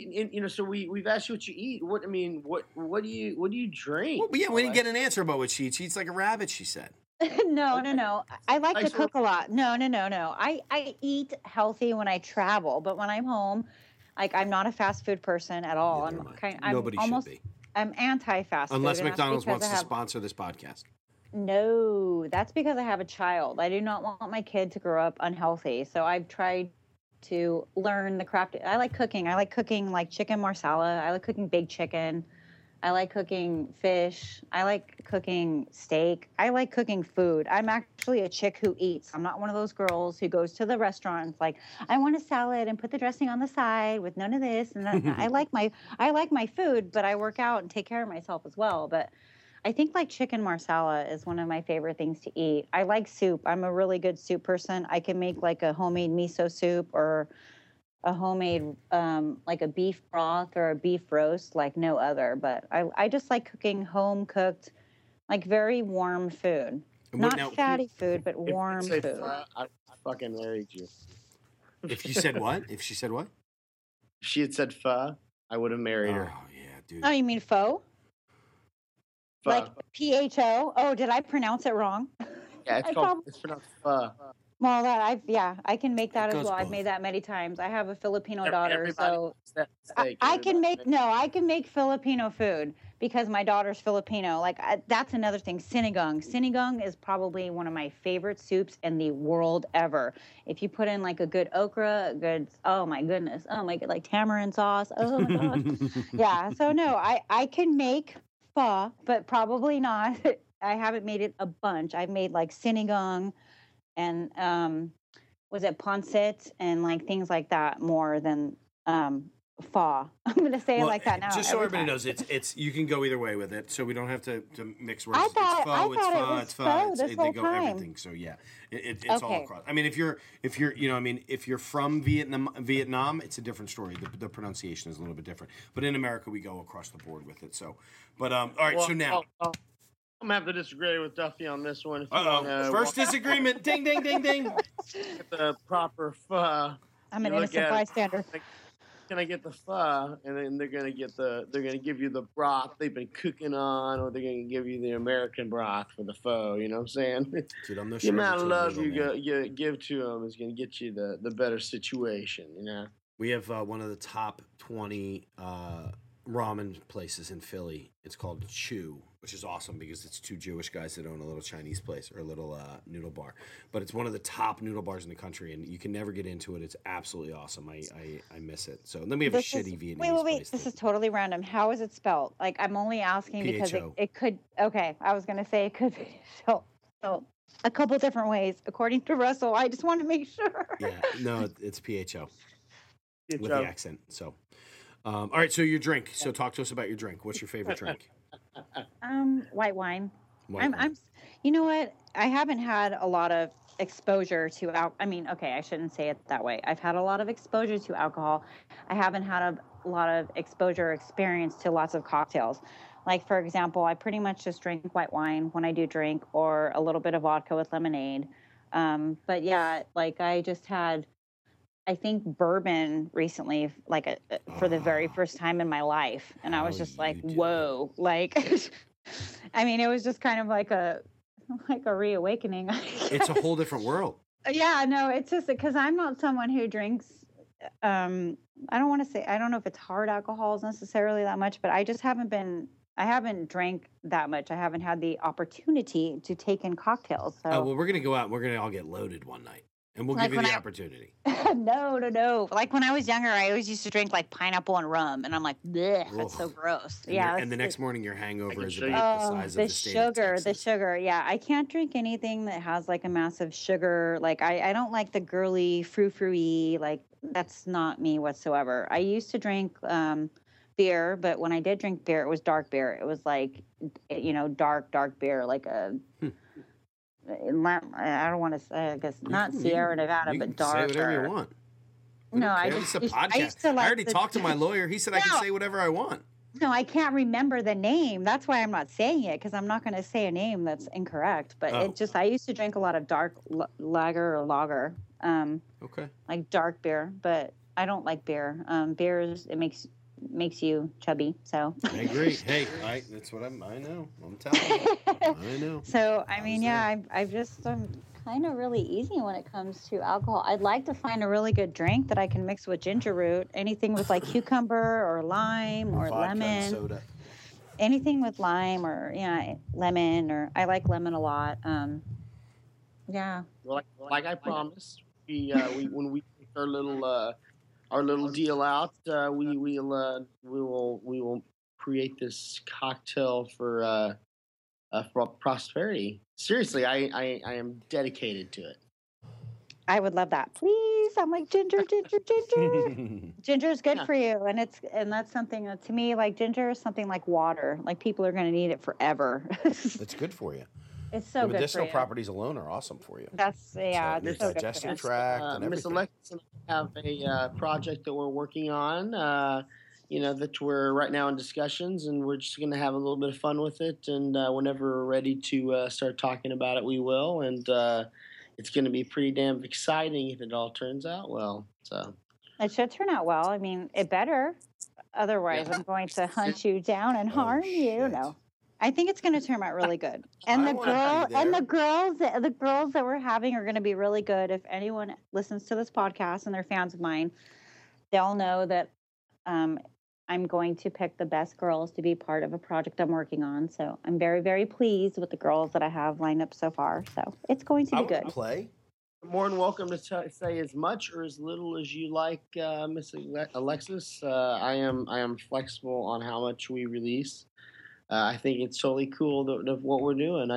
what you eat. What do you drink? Well, yeah, we didn't get an answer about what she eats. She eats like a rabbit, she said. No. I like to Nice cook a lot. No. I eat healthy when I travel, but when I'm home, like I'm not a fast food person at all. Neither am I. I'm Nobody almost, should be. I'm anti-fast food. Unless and that's McDonald's because wants I to have- sponsor this podcast. No, that's because I have a child. I do not want my kid to grow up unhealthy. So I've tried to learn the craft. I like cooking. I like cooking like chicken marsala. I like cooking baked chicken. I like cooking fish. I like cooking steak. I like cooking food. I'm actually a chick who eats. I'm not one of those girls who goes to the restaurant and is like, I want a salad and put the dressing on the side with none of this. And I like my food, but I work out and take care of myself as well. But I think like chicken marsala is one of my favorite things to eat. I like soup. I'm a really good soup person. I can make like a homemade miso soup or a homemade like a beef broth or a beef roast like no other. But I just like cooking home cooked, like very warm food. Not fatty food, but warm Say food. I fucking married you. If you said what? If she said what? If she had said pho, I would have married her. Oh, yeah, dude. Oh, you mean pho? Pho. Like PHO? Oh, did I pronounce it wrong? Yeah, it's pronounced pho. Well, I can make that as goes well. I've both. made that many times. I have a Filipino daughter, Everybody so makes that mistake. I can Everybody make I can make Filipino food because my daughter's Filipino. Like that's another thing. Sinigang. Sinigang is probably one of my favorite soups in the world ever. If you put in like a good okra, oh my goodness, like tamarind sauce. Oh my gosh, yeah. So no, I can make pho, but probably not. I haven't made it a bunch. I've made like sinigang and was it pancit and like things like that more than pho. I'm gonna say it like that now. Just so every everybody time. knows, it's you can go either way with it, so we don't have to mix words. I thought It's pho, this they whole go time. everything. So yeah, it's all Okay. across. I mean, if you're if you're from Vietnam, it's a different story. The pronunciation is a little bit different. But in America, we go across the board with it. So, but all right. So now. I'm gonna have to disagree with Duffy on this one. If you wanna First disagreement. Ding, ding, ding, ding. get the proper pho. I'm an You look innocent at it, bystander. Can I get the pho? And then they're gonna give you the broth they've been cooking on, or they're gonna give you the American broth for the pho. You know what I'm saying? Dude, I'm no The amount of love middleman. you give to them is gonna get you the better situation. You know. We have one of the top 20 ramen places in Philly. It's called Chew, which is awesome because it's two Jewish guys that own a little Chinese place or a little noodle bar. But it's one of the top noodle bars in the country, and you can never get into it. It's absolutely awesome. I miss it. So then we have a shitty Vietnamese place. This is totally random. How is it spelled? Like, I'm only asking because it could. Okay, I was gonna say it could be so a couple different ways according to Russell. I just want to make sure. Yeah, no, it's PHO with the accent. So. All right, so your drink. So talk to us about your drink. What's your favorite drink? White wine. I'm. You know what? I haven't had a lot of exposure to I mean, okay, I shouldn't say it that way. I've had a lot of exposure to alcohol. I haven't had a lot of exposure experience to lots of cocktails. Like, for example, I pretty much just drink white wine when I do drink, or a little bit of vodka with lemonade. But yeah, like I just had, I think, bourbon recently, like for the very first time in my life. And I was just like, whoa, like, I mean, it was just kind of like a reawakening. It's a whole different world. Yeah, no, it's just because I'm not someone who drinks, I don't want to say, I don't know if it's hard alcohols necessarily that much, but I just I haven't drank that much. I haven't had the opportunity to take in cocktails. So. Oh, well, we're going to go out and we're going to all get loaded one night. And we'll give you the opportunity. No. Like when I was younger, I always used to drink like pineapple and rum. And I'm like, bleh, that's so gross. And and the next morning your hangover is about the size of the state of Texas. The sugar. Yeah, I can't drink anything that has like a massive sugar. Like I don't like the girly, frou-frou-y. Like that's not me whatsoever. I used to drink beer, but when I did drink beer, it was dark beer. It was like, dark beer, like a... I don't want to say, I guess, not Sierra Nevada, but darker. Say whatever you want. No, it's a podcast. I already talked to my lawyer. He said I can say whatever I want. No, I can't remember the name. That's why I'm not saying it, because I'm not going to say a name that's incorrect. But I used to drink a lot of dark lager. Okay. Like dark beer, but I don't like beer. Beer it makes you chubby. So I agree. Hey, that's what I know. I'm telling you. I know. So I mean, I'm kind of really easy when it comes to alcohol. I'd like to find a really good drink that I can mix with ginger root. Anything with like cucumber or lime or vodka lemon. And soda. Anything with lime or lemon, or I like lemon a lot. Yeah. Well, like I promised, we when we take our little deal out, we will create this cocktail for prosperity. Seriously, I am dedicated to it. I would love that. Please, I'm like ginger. Ginger is good for you, and that's something to me. Like ginger is something like water. Like people are going to need it forever. It's good for you. It's so good. Medicinal properties alone are awesome for you. That's your digestion tract and everything. Miss Alexis and I have a project that we're working on. That we're right now in discussions, and we're just going to have a little bit of fun with it. And whenever we're ready to start talking about it, we will. And it's going to be pretty damn exciting if it all turns out well. So it should turn out well. I mean, it better. Otherwise, I'm going to hunt you down and harm you. No. I think it's going to turn out really good, and the girls that we're having are going to be really good. If anyone listens to this podcast and they're fans of mine, they'll know that I'm going to pick the best girls to be part of a project I'm working on. So I'm very, very pleased with the girls that I have lined up so far. So it's going to be good. Play. More than welcome to say as much or as little as you like, Miss Alexis. I am flexible on how much we release. I think it's totally cool of what we're doing.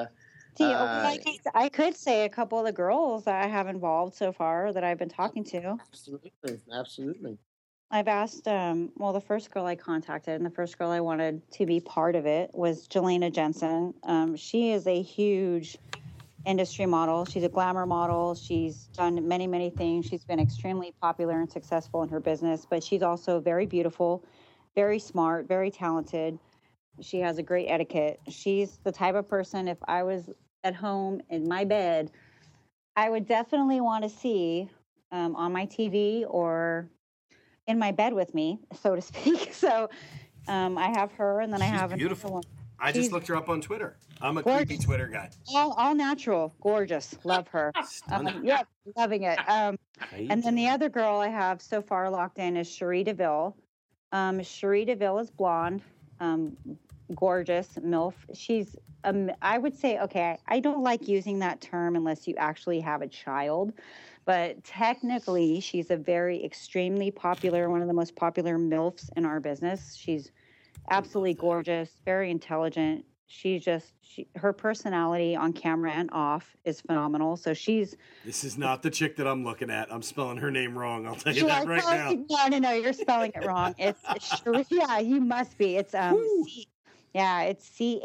I could say a couple of the girls that I have involved so far that I've been talking to. Absolutely. I've asked, the first girl I contacted and the first girl I wanted to be part of it was Jelena Jensen. She is a huge industry model. She's a glamour model. She's done many, many things. She's been extremely popular and successful in her business, but she's also very beautiful, very smart, very talented. She has a great etiquette. She's the type of person, if I was at home in my bed, I would definitely want to see on my TV or in my bed with me, so to speak. So I have her, and then I have beautiful. One. I just looked her up on Twitter. I'm a gorgeous. creepy Twitter guy. All natural, gorgeous. Love her. Yep, loving it. And then the other girl I have so far locked in is Cherie DeVille. Cherie DeVille is blonde, gorgeous, MILF. She's, I would say, okay, I don't like using that term unless you actually have a child, but technically she's a very extremely popular, one of the most popular MILFs in our business. She's absolutely gorgeous, very intelligent. Her personality on camera and off is phenomenal. So This is not the chick that I'm looking at. I'm spelling her name wher. I'll tell you that right now. No, you're spelling it wrong. It's yeah, you must be. It's it's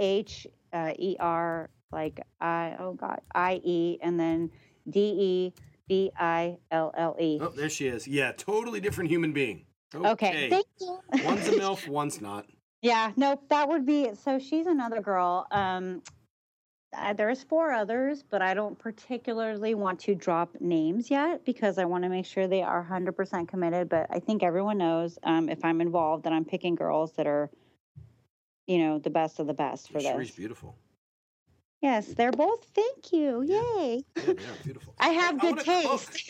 CHER like IE and then DEVILLE. Oh, there she is. Yeah, totally different human being. Okay, thank you. One's a MILF, one's not. Yeah, nope, that would be, so she's another girl. There's 4 others, but I don't particularly want to drop names yet because I want to make sure they are 100% committed. But I think everyone knows if I'm involved that I'm picking girls that are, the best of the best for this. Cherie's beautiful. Yes, they're both. Thank you. Yay. Yeah, they are beautiful. I have good taste.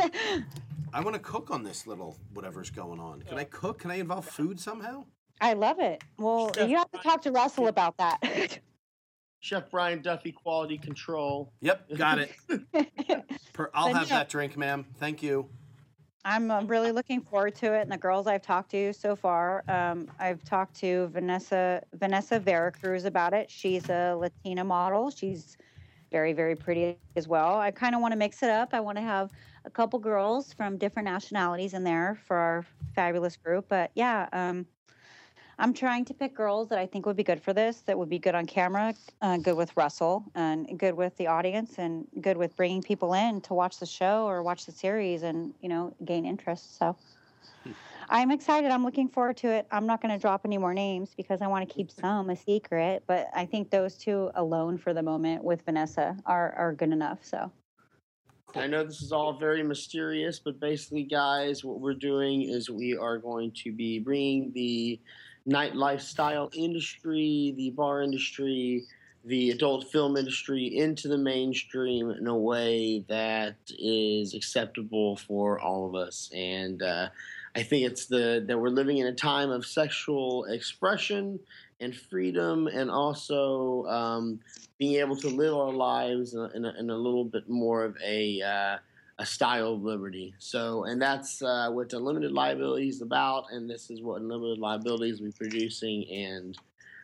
I want to cook on this little whatever's going on. Can I cook? Can I involve food somehow? I love it. Well, you have to talk to Russell about that. Chef Brian Duffy, quality control. Yep, got it. I'll have that drink, ma'am. Thank you. I'm really looking forward to it. And the girls I've talked to so far, I've talked to Vanessa Veracruz about it. She's a Latina model. She's very, very pretty as well. I kind of want to mix it up. I want to have a couple girls from different nationalities in there for our fabulous group. But yeah, I'm trying to pick girls that I think would be good for this, that would be good on camera, good with Russell, and good with the audience, and good with bringing people in to watch the show or watch the series and, gain interest. So I'm excited. I'm looking forward to it. I'm not going to drop any more names because I want to keep some a secret, but I think those 2 alone for the moment with Vanessa are good enough. So I know this is all very mysterious, but basically, guys, what we're doing is we are going to be bringing the night lifestyle industry, the bar industry, the adult film industry into the mainstream in a way that is acceptable for all of us. And I think it's that we're living in a time of sexual expression and freedom, and also being able to live our lives in a little bit more of a style of liberty. So, and that's what Unlimited Liability is about, and this is what Unlimited Liability is producing. And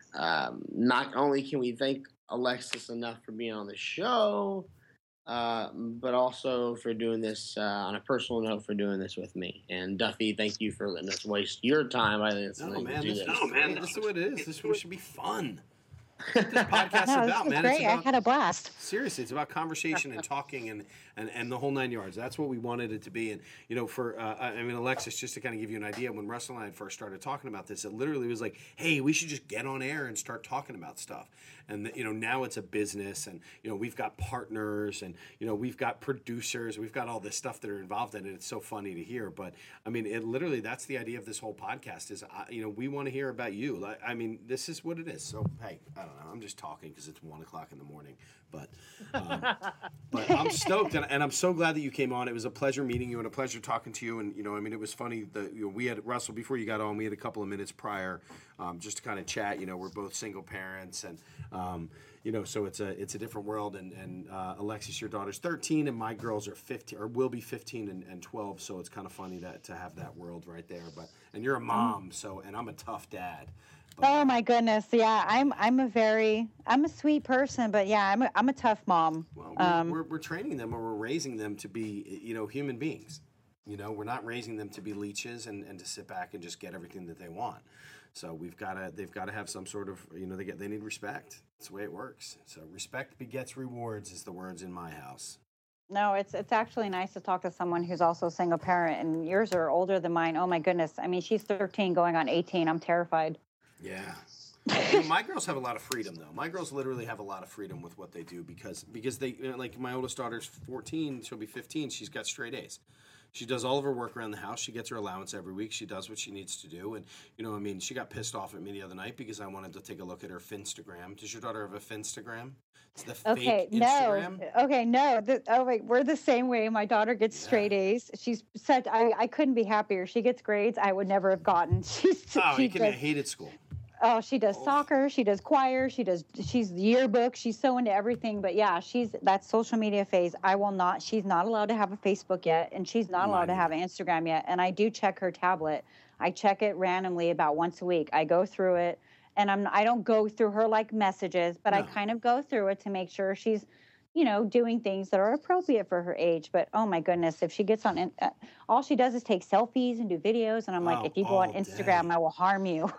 not only can we thank Alexis enough for being on the show, but also for doing this on a personal note, for doing this with me. And Duffy, thank you for letting us waste your time. I think it's this is what it is. This should be fun. What this podcast is about, man. Great. I had a blast. Seriously, it's about conversation and talking and the whole 9 yards. That's what we wanted it to be. And Alexis, just to kind of give you an idea, when Russell and I first started talking about this, it literally was like, hey, we should just get on air and start talking about stuff. And now it's a business, and we've got partners, and we've got producers, we've got all this stuff that are involved in it. It's so funny to hear, but I mean, it literally, that's the idea of this whole podcast is, we want to hear about you. I mean, this is what it is. So hey, I don't know. I'm just talking because it's 1 o'clock in the morning, but I'm stoked, and I'm so glad that you came on. It was a pleasure meeting you and a pleasure talking to you. And it was funny that we had Russell before you got on. We had a couple of minutes prior, just to kind of chat. We're both single parents, and so it's a different world. And Alexis, your daughter's 13, and my girls are 15 or will be 15 and 12. So it's kind of funny to have that world right there. And you're a mom, and I'm a tough dad. Oh my goodness! Yeah, I'm a sweet person, but yeah, I'm a tough mom. Well, we're training them, or we're raising them to be human beings. We're not raising them to be leeches and to sit back and just get everything that they want. So they've got to have some sort of they need respect. That's the way it works. So respect begets rewards is the words in my house. No, it's actually nice to talk to someone who's also a single parent, and yours are older than mine. Oh my goodness! I mean, she's 13 going on 18. I'm terrified. Yeah. My girls have a lot of freedom, though. My girls literally have a lot of freedom with what they do because they, like my oldest daughter's 14, she'll be 15, she's got straight A's. She does all of her work around the house. She gets her allowance every week. She does what she needs to do. And, I mean, she got pissed off at me the other night because I wanted to take a look at her Finstagram. Does your daughter have a Finstagram? It's the fake Instagram? No. Wait, we're the same way. My daughter gets straight A's. She's such, I couldn't be happier. She gets grades I would never have gotten. She hated school. Oh, she does soccer. She does choir. She's yearbook. She's so into everything. But yeah, that social media phase. She's not allowed to have a Facebook yet. And she's not allowed to have an Instagram yet. And I do check her tablet. I check it randomly about once a week. I go through it and I don't go through her like messages, but I kind of go through it to make sure she's, doing things that are appropriate for her age. But oh my goodness, if she gets on, all she does is take selfies and do videos. And I'm like, if you go on Instagram, I will harm you.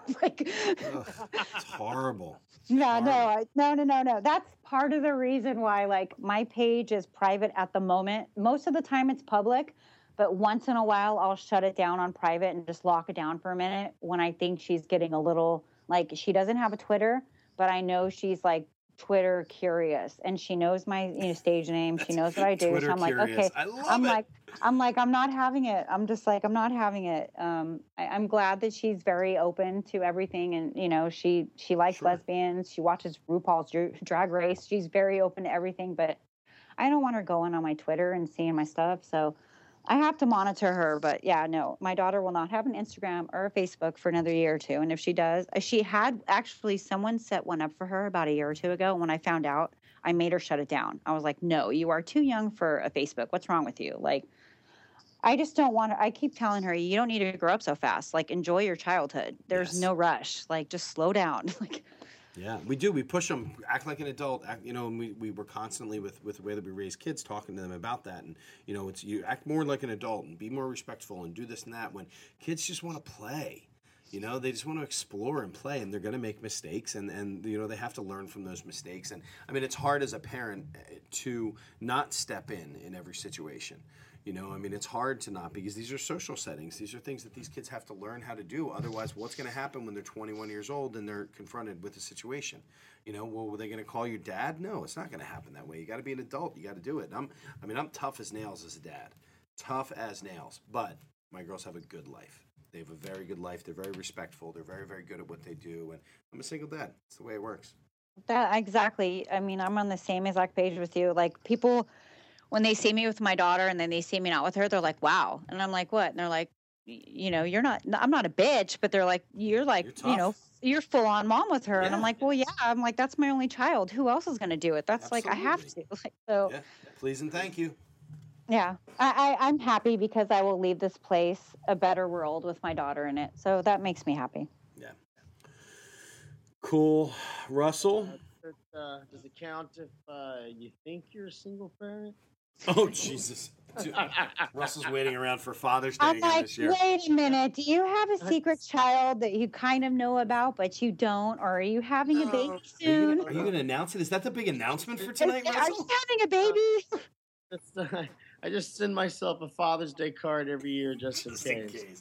It's horrible. No. That's part of the reason why, like, my page is private at the moment. Most of the time it's public, but once in a while I'll shut it down on private and just lock it down for a minute when I think she's getting a little, like, she doesn't have a Twitter, but I know she's like Twitter curious, and she knows my stage name. She knows what I do. Twitter so I'm like, curious. okay. I'm I'm not having it. I'm just like, I'm not having it. I'm glad that she's very open to everything, and she likes lesbians. She watches RuPaul's Drag Race. She's very open to everything, but I don't want her going on my Twitter and seeing my stuff. So I have to monitor her. But yeah, no, my daughter will not have an Instagram or a Facebook for another year or two. And if she does, she had actually someone set one up for her about a year or two ago. And when I found out, I made her shut it down. I was like, no, you are too young for a Facebook. What's wrong with you? Like, I just don't want to. I keep telling her, you don't need to grow up so fast. Like, enjoy your childhood. There's no rush. Like, just slow down. Like, yeah, we do. We push them, act like an adult. And we were constantly with the way that we raise kids, talking to them about that. And it's you act more like an adult and be more respectful and do this and that. When kids just want to play, they just want to explore and play, and they're going to make mistakes, and they have to learn from those mistakes. And I mean, it's hard as a parent to not step in every situation. It's hard to not, because these are social settings. These are things that these kids have to learn how to do. Otherwise, what's going to happen when they're 21 years old and they're confronted with a situation? Were they going to call you dad? No, it's not going to happen that way. You got to be an adult. You got to do it. I'm tough as nails as a dad. Tough as nails. But my girls have a good life. They have a very good life. They're very respectful. They're very, very good at what they do. And I'm a single dad. It's the way it works. That exactly. I mean, I'm on the same exact page with you. Like, people, when they see me with my daughter and then they see me not with her, they're like, wow. And I'm like, what? And they're like, you're not, I'm not a bitch, but they're like, you're you're full on mom with her. Yeah. And I'm like, well, yeah, I'm like, that's my only child. Who else is going to do it? That's Absolutely. Like, I have to. So yeah. Please and thank you. Yeah. I'm happy because I will leave this place a better world with my daughter in it. So that makes me happy. Yeah. Cool. Russell? Does it count if you think you're a single parent? Oh, Jesus. Dude, Russell's waiting around for Father's Day I'm again like, this year. wait a minute. Do you have a secret child that you kind of know about, but you don't? Or are you having a baby soon? Are you going to announce it? Is that the big announcement for tonight, Russell? Are you having a baby? I just send myself a Father's Day card every year just in case.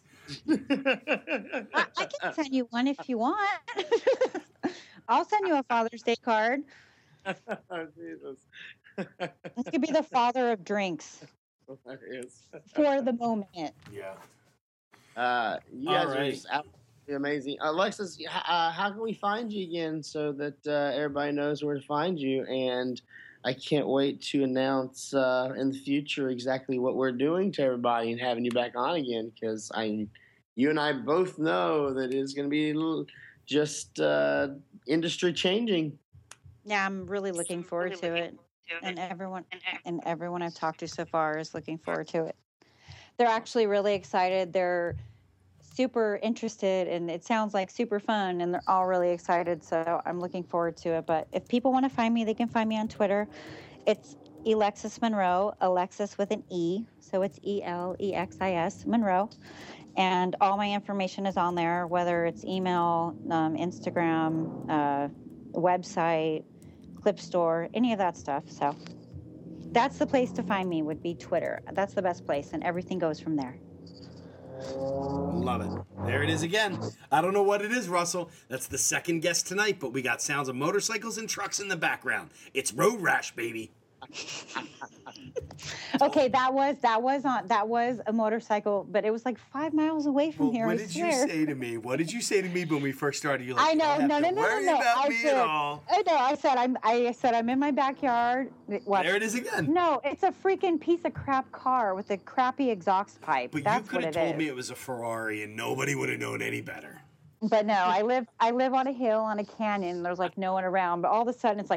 I can send you one if you want. I'll send you a Father's Day card. Oh, Jesus. This could be the father of drinks. For the moment. Yeah. You guys are just absolutely amazing. Alexis, how can we find you again so that everybody knows where to find you? And I can't wait to announce in the future exactly what we're doing to everybody and having you back on again, because you and I both know that it's going to be just industry changing. Yeah, I'm really looking forward to it. And everyone I've talked to so far is looking forward to it. They're actually really excited. They're super interested, and it sounds like super fun, and they're all really excited. So I'm looking forward to it. But if people want to find me, they can find me on Twitter. It's Alexis Monroe, Alexis with an E. So it's ELEXIS Monroe. And all my information is on there, whether it's email, Instagram, website, Clip Store, any of that stuff. So that's the place to find me, would be Twitter. That's the best place, and everything goes from there. Love it. There it is again. I don't know what it is, Russell. That's the second guest tonight, but we got sounds of motorcycles and trucks in the background. It's Road Rash, baby. Okay, that was a motorcycle, but it was like 5 miles away from here. What I did swear. you say to me? What did you say to me when we first started? You're like, I know, you don't no, have no, to no, worry no, no. about I me said, at all. I know. I said I'm in my backyard. What? There it is again. No, it's a freaking piece of crap car with a crappy exhaust pipe. But That's you could what have it told is. me it was a Ferrari, and nobody would have known any better. But no, I live on a hill on a canyon. There's like no one around, but all of a sudden it's like,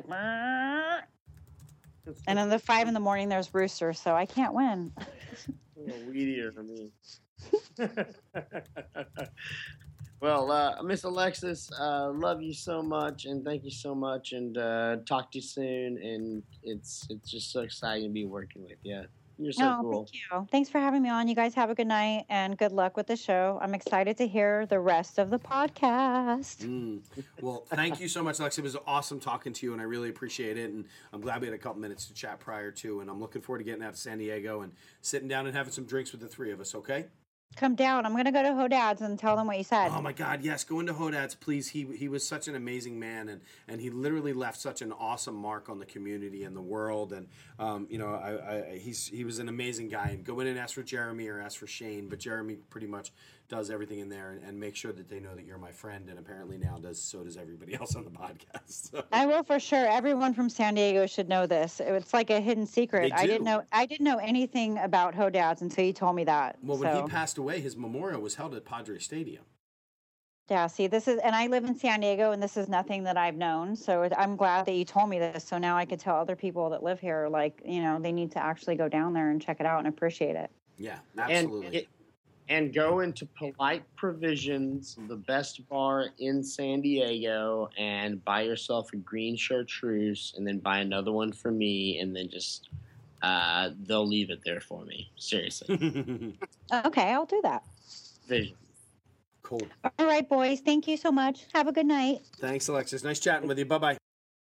and then the 5 a.m. there's roosters, so I can't win. Weedier for me. Well, Miss Alexis, love you so much, and thank you so much, and talk to you soon. And it's just so exciting to be working with you. You're so cool. Thank you. Thanks for having me on. You guys have a good night and good luck with the show. I'm excited to hear the rest of the podcast. Well, thank you so much, Alex. It was awesome talking to you, and I really appreciate it. And I'm glad we had a couple minutes to chat prior to, and I'm looking forward to getting out to San Diego and sitting down and having some drinks with the three of us, okay? Come down. I'm going to go to Hodad's and tell them what you said. Oh, my God, yes. Go into Hodad's, please. He was such an amazing man, and he literally left such an awesome mark on the community and the world. And, he was an amazing guy. And go in and ask for Jeremy or ask for Shane, but Jeremy pretty much does everything in there and make sure that they know that you're my friend, and apparently now so does everybody else on the podcast. So. I will for sure. Everyone from San Diego should know this. It's like a hidden secret. I didn't know anything about Hodad's until you told me that. Well, when he passed away, his memorial was held at Padre Stadium. Yeah, see, and I live in San Diego, and this is nothing that I've known. So I'm glad that you told me this. So now I could tell other people that live here, like, they need to actually go down there and check it out and appreciate it. Yeah, absolutely. And go into Polite Provisions, the best bar in San Diego, and buy yourself a green chartreuse, and then buy another one for me, and then just they'll leave it there for me. Seriously. Okay, I'll do that. Vision. Cool. All right, boys. Thank you so much. Have a good night. Thanks, Alexis. Nice chatting with you. Bye-bye.